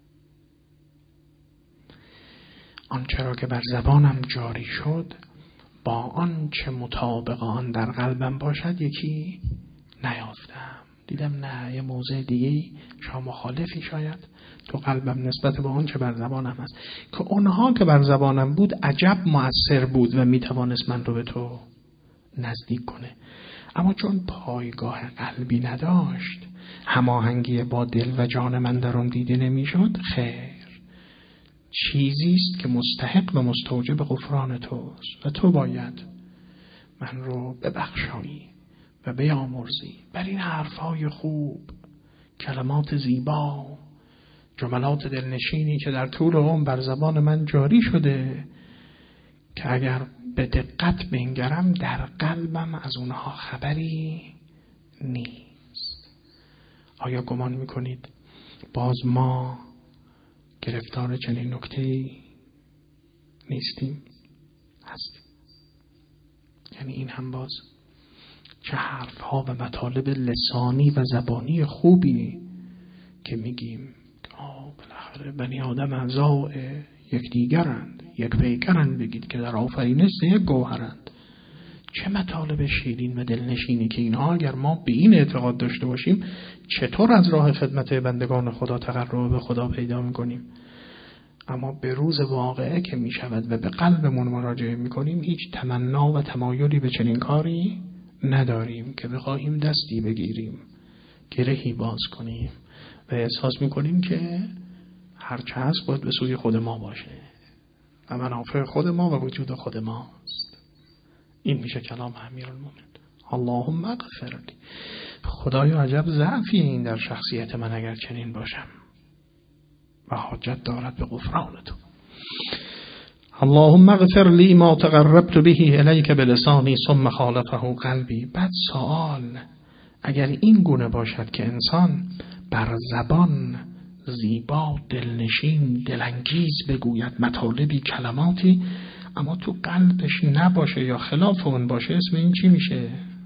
آنچه را که بر زبانم جاری شد با آنچه مطابق آن در قلبم باشد یکی نیافتم. دیدم نه، یه موضع دیگه شما مخالفی شاید تو قلبم نسبت به آنچه بر زبانم هست، که اونها که بر زبانم بود عجب مؤثر بود و میتوانست من رو به تو نزدیک کنه، اما چون پایگاه قلبی نداشت، هماهنگی با دل و جان من در آن دیده نمیشد، خیر چیزی است که مستحق و مستوجب غفران توست و تو باید من رو ببخشایی و بیامرزی. بر این حرفهای خوب، کلمات زیبا، جملات دلنشینی که در طول عمر بر زبان من جاری شده، که اگر به دقت بنگرم در قلبم از اونها خبری نیست. آیا گمان میکنید باز ما گرفتار چنین نکته‌ای نیستیم؟ هستیم. یعنی این هم باز چه حرفها و مطالب لسانی و زبانی خوبی که میگیم آه بالاخره بنی آدم اعضاء یکدیگرند، یک پیکرند، بگید که در آفرینش یک گوهرند. چه مطالب شیرین و دلنشینی که اینها اگر ما به این اعتقاد داشته باشیم چطور از راه خدمت بندگان خدا تقرب به خدا پیدا میکنیم. اما به روز واقعه که میشود و به قلبمون مراجعه میکنیم هیچ تمنا و تمایلی به چنین کاری نداریم که بخواهیم دستی بگیریم، گرهی باز کنیم و احساس میکنیم که هرچه هست باید به سوی خود ما باشه و منافع خود ما و وجود خود ماست. این میشه کلام امیرالمومنین. اللهم اغفر لی. خدایا عجب ضعفی این در شخصیت من اگر چنین باشم و حاجت دارد به غفران تو. اللهم اغفر لی ما تقربت به الیک بلسانی ثم خالفه قلبی. بعد سوال، اگر این گونه باشد که انسان بر زبان زیبا، دلنشین، دلانگیز بگوید مطالبی، کلماتی، اما تو قلبش نباشه یا خلاف اون باشه، اسم این چی میشه؟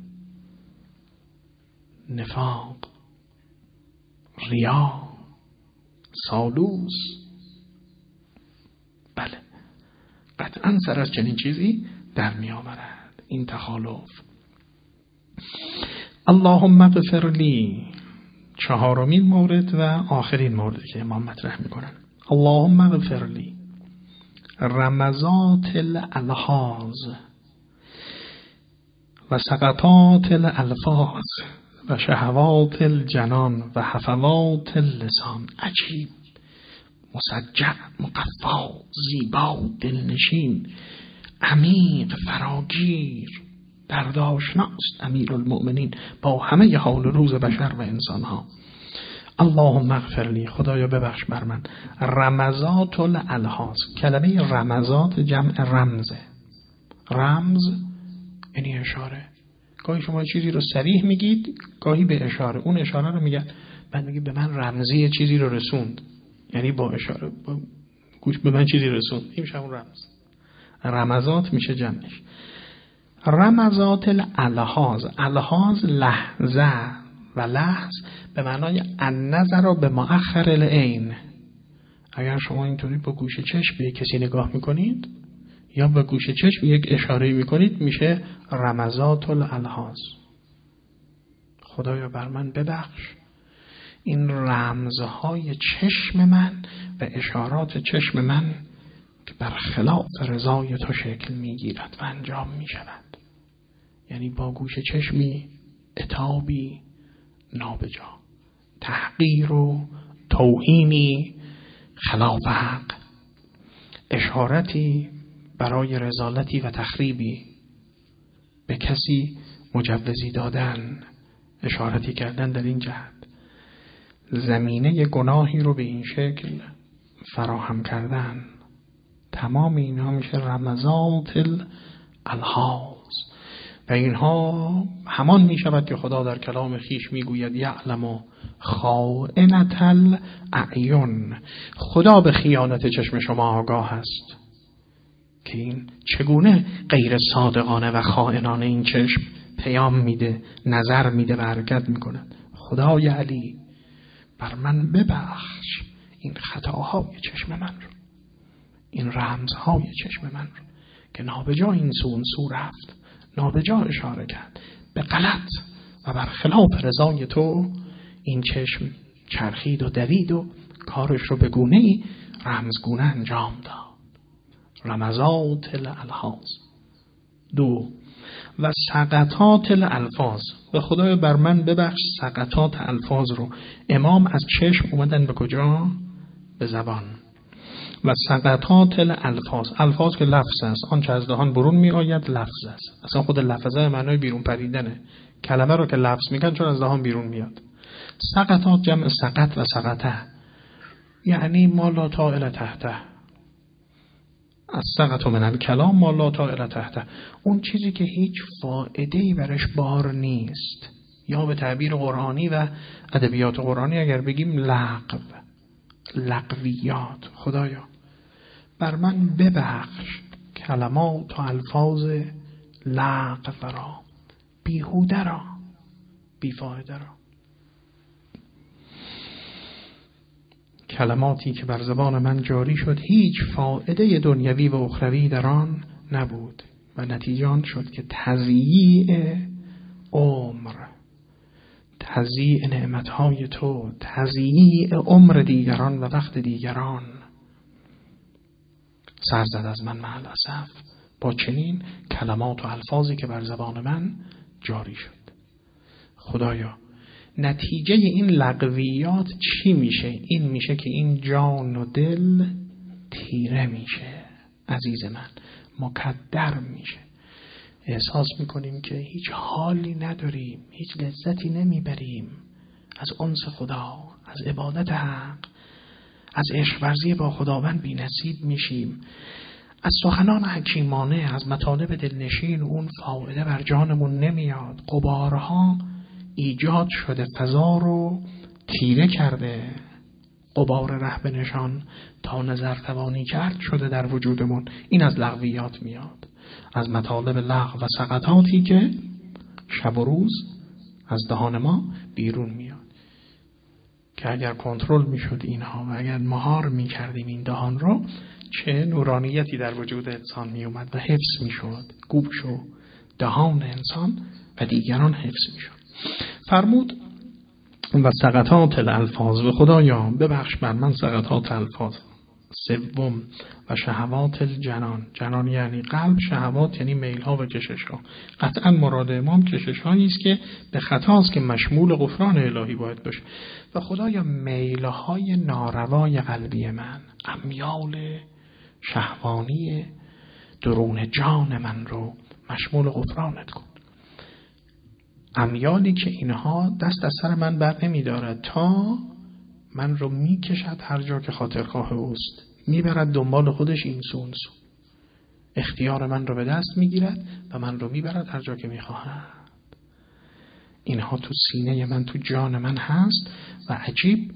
نفاق، ریا، سالوس. بله، قطعا سر از چنین چیزی در می آورد این تخالف. اللهم اغفر لی، چهارمین مورد و آخرین موردی که امام مطرح میکنن. اللهم اغفر لی رمزات الالحاظ و سقطات الالفاظ و شهوات الجنان و حفوات اللسان. عجیب، مسجع، مقفا، زیبا، دلنشین، عمیق، فراگیر، دردآشناست امیرالمؤمنین با همه حال روز بشر و انسانها. اللهم اغفر لی، خدایا ببخش بر من. رمزات الالحاظ، کلمه رمزات جمع رمزه. رمز یعنی اشاره. گاهی شما چیزی رو صریح میگید، گاهی به اشاره. اون اشاره رو میگن، بعد میگه به من رمزی چیزی رو رسوند، یعنی با اشاره، با گوش به من چیزی رسوند، این میشه اون رمز. رمزات میشه جمعش. رمزات الالحاظ، الحاظ لحظه و لحظ به معنای النظر به مؤخر العین. اگر شما اینطوری با گوش چشم به کسی نگاه میکنید یا با گوش چشم یک اشاره میکنید، میشه رمزات الالحاظ. خدایا بر من ببخش این رمزهای چشم من و اشارات چشم من که برخلاف رضای تو شکل میگیرد و انجام میشود. یعنی با گوش چشمی عتابی نابجا، تحقیر و توهینی خلاف حق، اشارتی برای رذالتی و تخریبی به کسی مجوزی دادن، اشارتی کردن در این جهت، زمینه گناهی رو به این شکل فراهم کردن. تمام اینها میشه رمزات الالحاظ. و اینها همان میشود که خدا در کلام خیش میگوید یعلم خائنة الاعین، خدا به خیانت چشم شما آگاه است که این چگونه غیر صادقانه و خائنانه این چشم پیام میده، نظر میده و حرکت میکند. خدای علی بر من ببخش این خطاهای چشم من رو، این رمزهای چشم من رو که نابجا این سو اون سو رفت، نابجا اشاره کرد، به غلط و برخلاف رضای تو این چشم چرخید و دوید و کارش رو به گونه‌ای رمزگونه انجام داد. رمزات الالحاظ. دو، و سقطات الالفاظ، و خدای بر من ببخش سقطات الفاظ رو. امام از چشم اومدن به کجا؟ به زبان. و سقطات الالفاظ، الفاظ که لفظ است، آنچه از دهان برون می آید لفظ است. اصلا خود لفظه معنای بیرون پریدنه. کلمه رو که لفظ میگن چون از دهان بیرون میاد. سقطات جمع سقط و سقطه، یعنی ما لا طائل تحته. از سقط من الکلام ما لا طائل تحته، اون چیزی که هیچ فایده‌ای برش بار نیست، یا به تعبیر قرآنی و ادبیات قرآنی اگر بگیم لغو، لغویات. خدایا بر من ببخش کلمات و الفاظ لغو را، بیهوده را، بیفایده را. کلماتی که بر زبان من جاری شد هیچ فایده دنیوی و اخروی در آن نبود و نتیجه آن شد که تضییع عمر، تضییع نعمتهای تو، تضییع عمر دیگران و وقت دیگران. سر زد از من مع الاسف با چنین کلمات و الفاظی که بر زبان من جاری شد. خدایا نتیجه این لغویات چی میشه؟ این میشه که این جان و دل تیره میشه، عزیز من، مکدر میشه. احساس میکنیم که هیچ حالی نداریم، هیچ لذتی نمیبریم از انس خدا، از عبادت حق، از عشق ورزی با خداوند بی نصیب میشیم. از سخنان حکیمانه، از مطالب دلنشین اون فایده بر جانمون نمیاد. غبارها ایجاد شده، فضا رو تیره کرده، غبار ره نشان تا نظر توانی کرد شده در وجودمون. این از لغویات میاد، از مطالب لغو و سقطاتی که شب و روز از دهان ما بیرون میاد، که اگر کنترل میشد اینها و اگر مهار میکردیم این دهان رو، چه نورانیتی در وجود انسان میومد و حفظ میشد. گوش و دهان انسان و دیگران حفظ میشد. فرمود و سقطات الالفاظ، و خدایا ببخش بر من سقطات الفاظ. سوم و شهوات الجنان، جنان یعنی قلب، شهوات یعنی میل ها و کشش ها. قطعا مراد امام کشش هایی است که به خطاست که مشمول غفران الهی باید باشه. و خدایا میل های ناروای قلبی من، امیال شهوانی درون جان من رو مشمول غفرانت کن. امیالی که اینها دست از سر من بر نمی دارد تا من رو می کشد هر جا که خاطرخواه اوست، می برد دنبال خودش این سو اون سو، اختیار من رو به دست می گیرد و من رو می برد هر جا که می خواهد. اینها تو سینه من، تو جان من هست و عجیب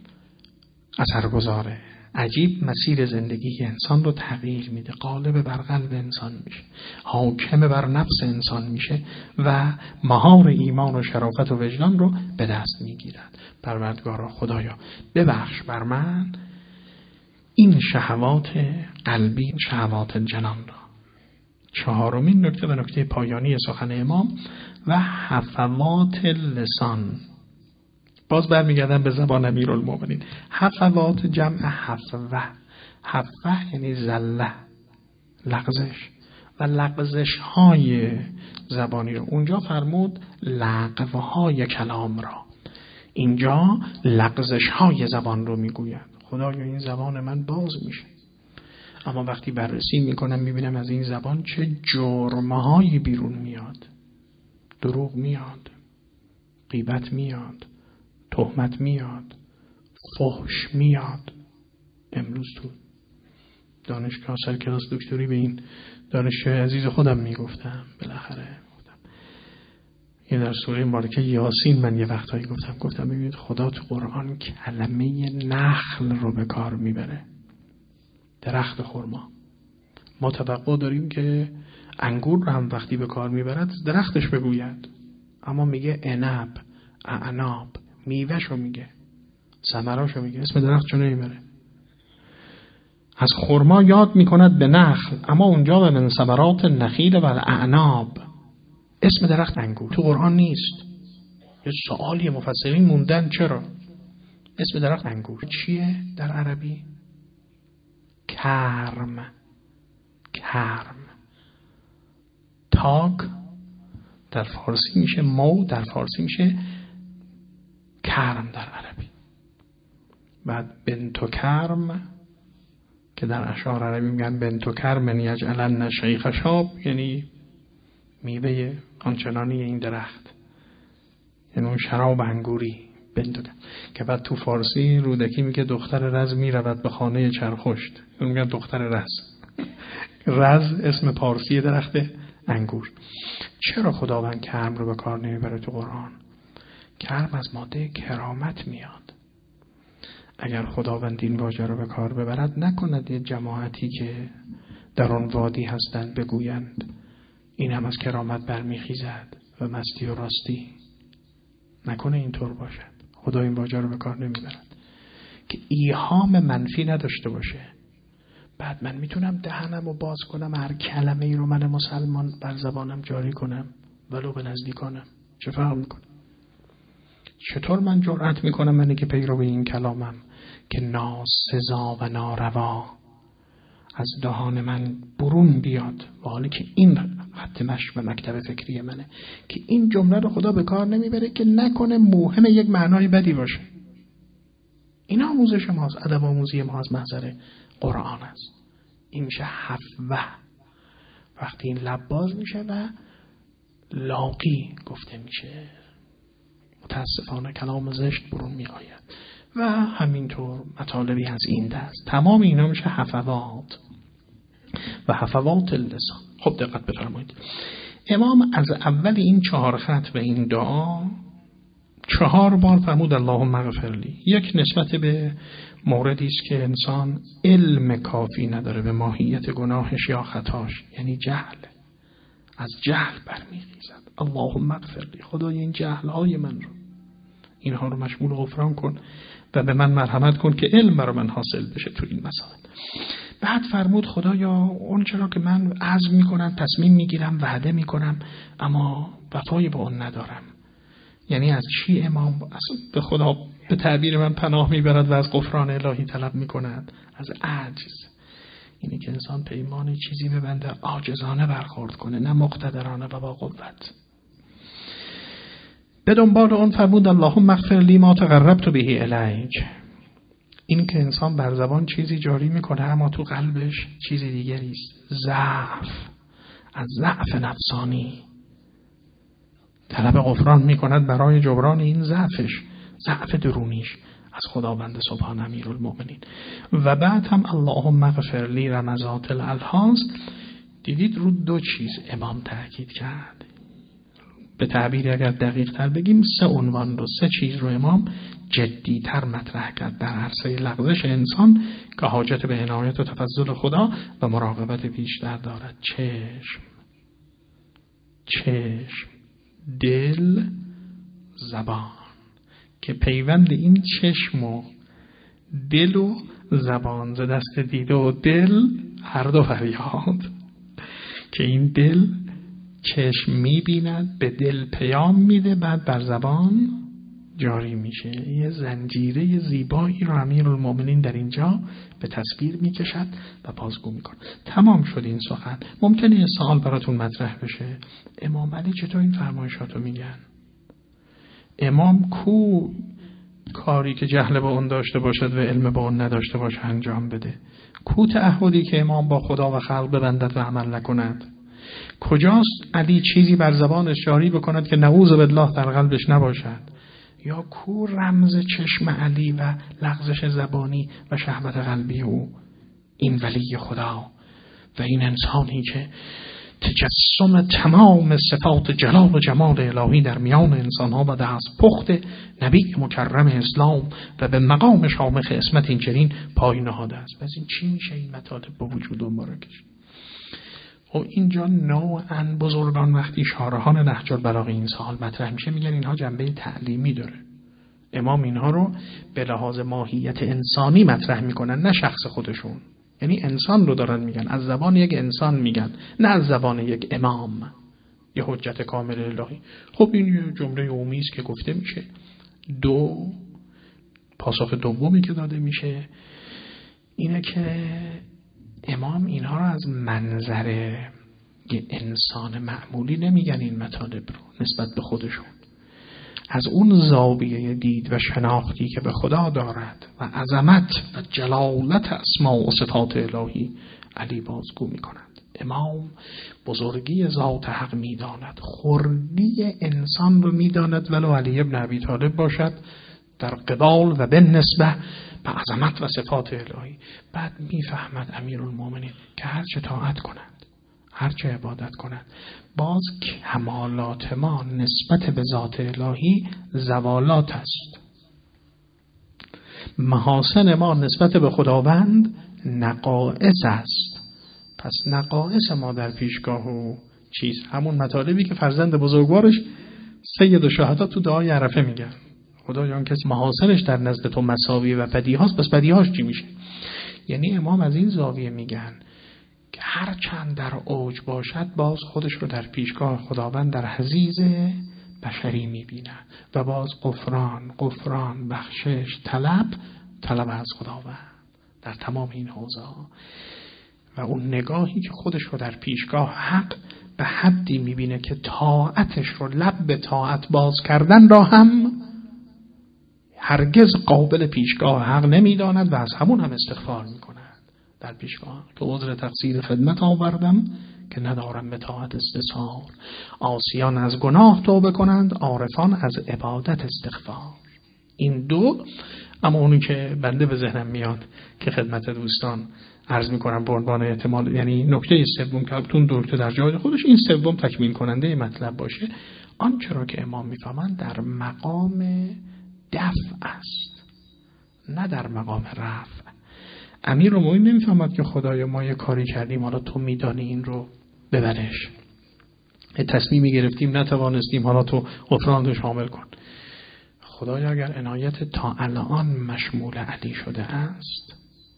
اثرگذاره، عجیب مسیر زندگی انسان رو تغییر میده، غالب بر قلب انسان میشه، حاکم بر نفس انسان میشه و مهار ایمان و شرافت و وجدان رو به دست میگیرد. پروردگارا خدایا ببخش بر من این شهوات قلبی، شهوات جنان را. چهارمین نکته و نکته پایانی سخن امام و حفوات لسان. باز برمیگردم به زبان امیرالمومنین. حفوات جمع حفوه، حفوه یعنی زله، لغزش و لغزش های زبانی رو. اونجا فرمود لغو های کلام را، اینجا لغزش های زبان رو میگوید. خدایا این زبان من باز میشه، اما وقتی بررسی میکنم میبینم از این زبان چه جرمهایی بیرون میاد. دروغ میاد، غیبت میاد، تهمت میاد، فحش میاد. امروز تو دانشگاه سر کلاس دکتری به این دانشجوی عزیز خودم میگفتم، بالاخره گفتم این در سوره مبارکه یاسین من یه وقتایی گفتم گفتم ببینید خدا تو قرآن کلمه نخل رو به کار میبره، درخت خرما. ما توقع داریم که انگور رو هم وقتی به کار میبرد درختش بگوید، اما میگه عنب، اعناب، میوهشو میگه، ثمراشو میگه، اسم درختشو نمیبره. از خرما یاد میکند به نخل، اما اونجا به من ثمرات النخیل و الاعناب، اسم درخت انگور تو قرآن نیست. یه سوالی مفسرین موندن چرا اسم درخت انگور چیه در عربی؟ کرم. کرم تاک در فارسی میشه مو، در فارسی میشه کرم در عربی. بعد بنتو کرم که در اشعار عربی میگن بنتو کرم یجعلن شیخ شاب، یعنی میوه آنچنانی این درخت، یعنی اون شراب انگوری بنتو کرم. که بعد تو فارسی رودکی میگه دختر رز میرود به خانه چرخشت، اون میگن دختر رز. رز اسم پارسی درخت انگور. چرا خداوند کرم رو به کار نمیبره تو قرآن؟ کرم از ماده کرامت میاد. اگر خداوند این واژه رو به کار ببرد نکند یه جماعتی که در اون وادی هستند بگویند این هم از کرامت برمیخیزد و مستی و راستی. نکنه اینطور باشد. خدا این واژه رو به کار نمیبرد که ایهام منفی نداشته باشه. بعد من میتونم دهنم رو باز کنم، هر کلمه ای رو من مسلمان بر زبانم جاری کنم ولو به نزدیکانم. چه فرق میکنه؟ چطور من جرأت میکنم منی که پیرو این کلامم که ناسزا و ناروا از دهان من برون بیاد، و حالی که این خط مشی و مکتب فکری منه که این جمله رو خدا به کار نمیبره که نکنه موهم یک معنای بدی باشه. این آموزش ماست، ادب آموزی ما از محضر قرآن است. این میشه حفوه، وقتی این لب باز میشه و لاقی گفته میشه. متاسفانه کلام زشت برون میآید و همینطور مطالبی از این دست. تمام اینا میشه حفوات و حفوات اللسان. خب دقت بفرمایید، امام از اول این چهار خط و این دعا چهار بار فرمود اللهم اغفر لی. یک نسبت به موردی است که انسان علم کافی نداره به ماهیت گناهش یا خطاش، یعنی جهل، از جهل برمیخیزد. اللهم اغفر لی، خدای این جهل های من رو، اینها رو مشمول غفران کن و به من مرحمت کن که علم برای من حاصل بشه تو این مسائل. بعد فرمود خدایا اون چرا که من عزم میکنم، تصمیم میگیرم، وعده میکنم، اما وفای با اون ندارم. یعنی از چی امام به خدا به تعبیر من پناه میبرد و از غفران الهی طلب میکند؟ از عجز. اینی که انسان پیمان چیزی ببنده عاجزانه برخورد کنه، نه مقتدرانه و با قوت. به دنبال اون فرمود اللهم اغفر لی ما تقربت به الیک. این که انسان بر زبان چیزی جاری میکنه اما تو قلبش چیزی دیگری است. ضعف، از ضعف نفسانی طلب غفران میکند برای جبران این ضعفش، ضعف درونیش از خداوند سبحان امیرالمؤمنین. و بعد هم اللهم اغفر لی رمزات الالحاظ. دیدید رو دو چیز امام تاکید کرد. به تعبیر اگر دقیق تر بگیم سه عنوان رو، سه چیز رو امام جدی تر مطرح کرد در عرصه لغزش انسان که حاجت به عنایت و تفضل خدا و مراقبت بیشتر دارد. چشم، چشم، دل، زبان، که پیوند این چشم و دل و زبان ز دست دیده و دل هر دو فریاد، که این دل چشم میبیند، به دل پیام میده، بعد بر زبان جاری میشه. یه زنجیره زیبایی رو امیرالمؤمنین در اینجا به تصویر میکشد و بازگو میکنه. تمام شد این سخن. ممکنه یه سوال براتون مطرح بشه، امام علی چطور این فرمایشاتو میگن؟ امام کو کاری که جهل با اون داشته باشد و علم با اون نداشته باشه انجام بده؟ کو تعهدی که امام با خدا و خلق ببندد و عمل نکند؟ کجاست علی چیزی بر زبانش جاری بکند که نعوذ بالله در قلبش نباشد؟ یا کو رمز چشم علی و لغزش زبانی و شهوت قلبی او؟ این ولی خدا و این انسانی که تجسم تمام صفات جلال و جمال الهی در میان انسانها و دست پخت نبی مکرم اسلام و به مقام شامخ اسمت این چنین پای نهاده است. پس این چی میشه این مطالب با وجود و مبارکش؟ و اینجا نوعاً بزرگان وقتی شارحان نهج البلاغه این سوال مطرح میشه میگن اینها جنبه تعلیمی داره. امام اینها رو به لحاظ ماهیت انسانی مطرح میکنن، نه شخص خودشون. یعنی انسان رو دارن میگن، از زبان یک انسان میگن، نه از زبان یک امام، یه حجت کامل الهی. خب این یه جمله عمومی است که گفته میشه. دو، پاسخ دومی که داده میشه اینه که امام اینها رو از منظر یه انسان معمولی نمیگن این مطالب رو نسبت به خودشون، از اون زاویه دید و شناختی که به خدا دارد و عظمت و جلالت اسما و صفات الهی علی بازگو میکنند. امام بزرگی ذات حق میداند، خردی انسان رو میداند، ولو علی ابن ابی طالب باشد در قبال و به نسبه به عظمت و صفات الهی. بعد میفهمد امیرالمؤمنین که هرچه طاعت کنند، هرچه عبادت کنند، باز کمالات ما نسبت به ذات الهی زوالات است. محاسن ما نسبت به خداوند نقائص است. پس نقائص ما در پیشگاه و چیز همون مطالبی که فرزند بزرگوارش سید الشهدا تو دعای عرفه میگن، خدایا کسی محاسنش در نزد تو مساوی و بدیهاست، پس بدیهاش چی میشه؟ یعنی امام از این زاویه میگن که هر چند در اوج باشد باز خودش رو در پیشگاه خداوند در حضیض بشری میبینه و باز غفران، غفران، بخشش، طلب، طلب از خداوند در تمام این حوزه. و اون نگاهی که خودش رو در پیشگاه حق به حدی میبینه که طاعتش رو، لب به طاعت باز کردن را هم هرگز قابل پیشگاه حق نمیداند و از همون هم استغفار میکند در پیشگاه که عذر تقصیر خدمت آوردم که ندارم به طاعت استثار. عاصیان از گناه توبه کنند، عارفان از عبادت استغفار. این دو، اما اونی که بنده به ذهنم میاد که خدمت دوستان عرض میکنم به عنوان احتمال، یعنی نکته سوم که البته دکتر در جای خودش این سوم تکمیل کننده مطلب باشه، آنچه را که امام میفهمند در مقام دفع است، نه در مقام رفع. امیرالمؤمنین نمیفهمد که خدایا ما یه کاری کردیم حالا تو میدانی این رو ببرش، تصمیمی گرفتیم نتوانستیم حالا تو غفران رو شامل کن. خدایا اگر عنایت تا الان مشمول علی شده است،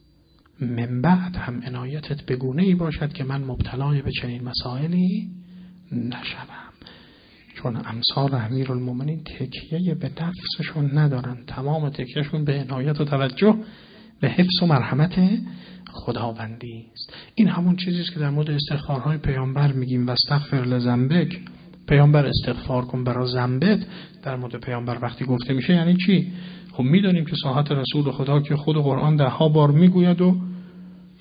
من بعد هم عنایتت به گونه‌ای باشد که من مبتلای به چنین مسائلی نشوم. چون امثال امیرالمؤمنین تکیه به نفسشون ندارن، تمام تکیهشون به عنایت و توجه به حفظ و مرحمت خداوندی است. این همون چیزی است که در مورد استغفارهای پیامبر میگیم و استغفر لذنبک، پیامبر استغفار کن برای ذنبت. در مورد پیامبر وقتی گفته میشه یعنی چی؟ خب میدونیم که ساحت رسول خدا که خود قرآن ده ها بار میگوید و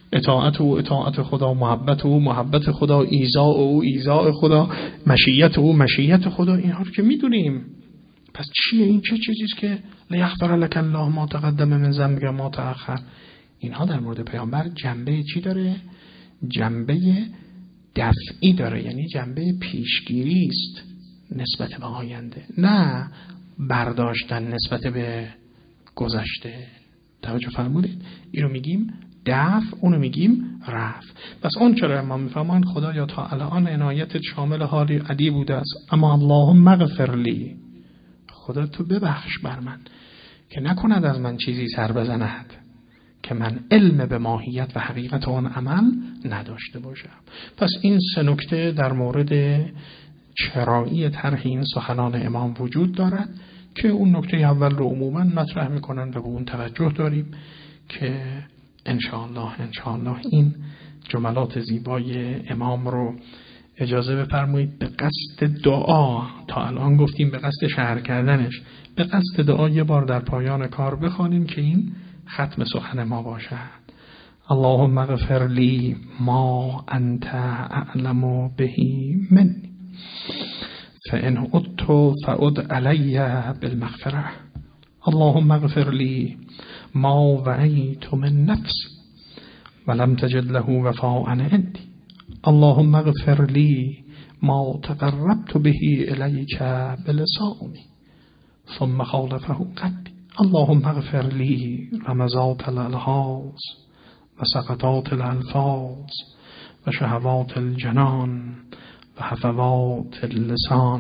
اطاعت او اطاعت خدا، محبت او محبت خدا، ایذاء او ایذاء خدا، مشیت او مشیت خدا. اینها رو که میدونیم. پس چیه این؟ چه چیزیست که لیغفر لک الله ما تقدم من ذنبک ما تأخر؟ اینها در مورد پیامبر جنبه چی داره؟ جنبه دفعی داره، یعنی جنبه پیشگیری است نسبت به آینده، نه برداشتن نسبت به گذشته. توجه فرمودید؟ اینو میگیم دفع، اونو میگیم رفع. پس اون چرا ما میفهمن خدایا تا الان عنایت شامل حالی علی بوده است، اما اللهم اغفر لی، خدا تو ببخش بر من که نکند از من چیزی سر بزند که من علم به ماهیت و حقیقت اون عمل نداشته باشم. پس این سه نکته در مورد چرایی طرح این سخنان امام وجود دارد که اون نکته اول رو عموما مطرح میکنن و به اون توجه داریم که انشاءالله انشاءالله این جملات زیبای امام رو اجازه بفرمایید به قصد دعا، تا الان گفتیم به قصد شرح کردنش، به قصد دعا یه بار در پایان کار بخوانیم که این ختم سخن ما باشد. اللهم اغفر لی ما انت اعلم به منی فان عدت فعد علی بالمغفره. اللهم اغفر لی ما وعیت من نفسی ولم تجد له وفاء عندی. اللهم اغفر لی ما تقربت به الیک بلسانی ثم خالفه قلبی. اللهم اغفر لی رمزات الالحاظ و سقطات الالفاظ و شهوات الجنان و هفوات اللسان.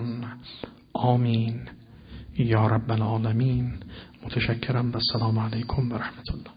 آمین یا رب العالمین. متشکرم و السلام علیکم و رحمت الله.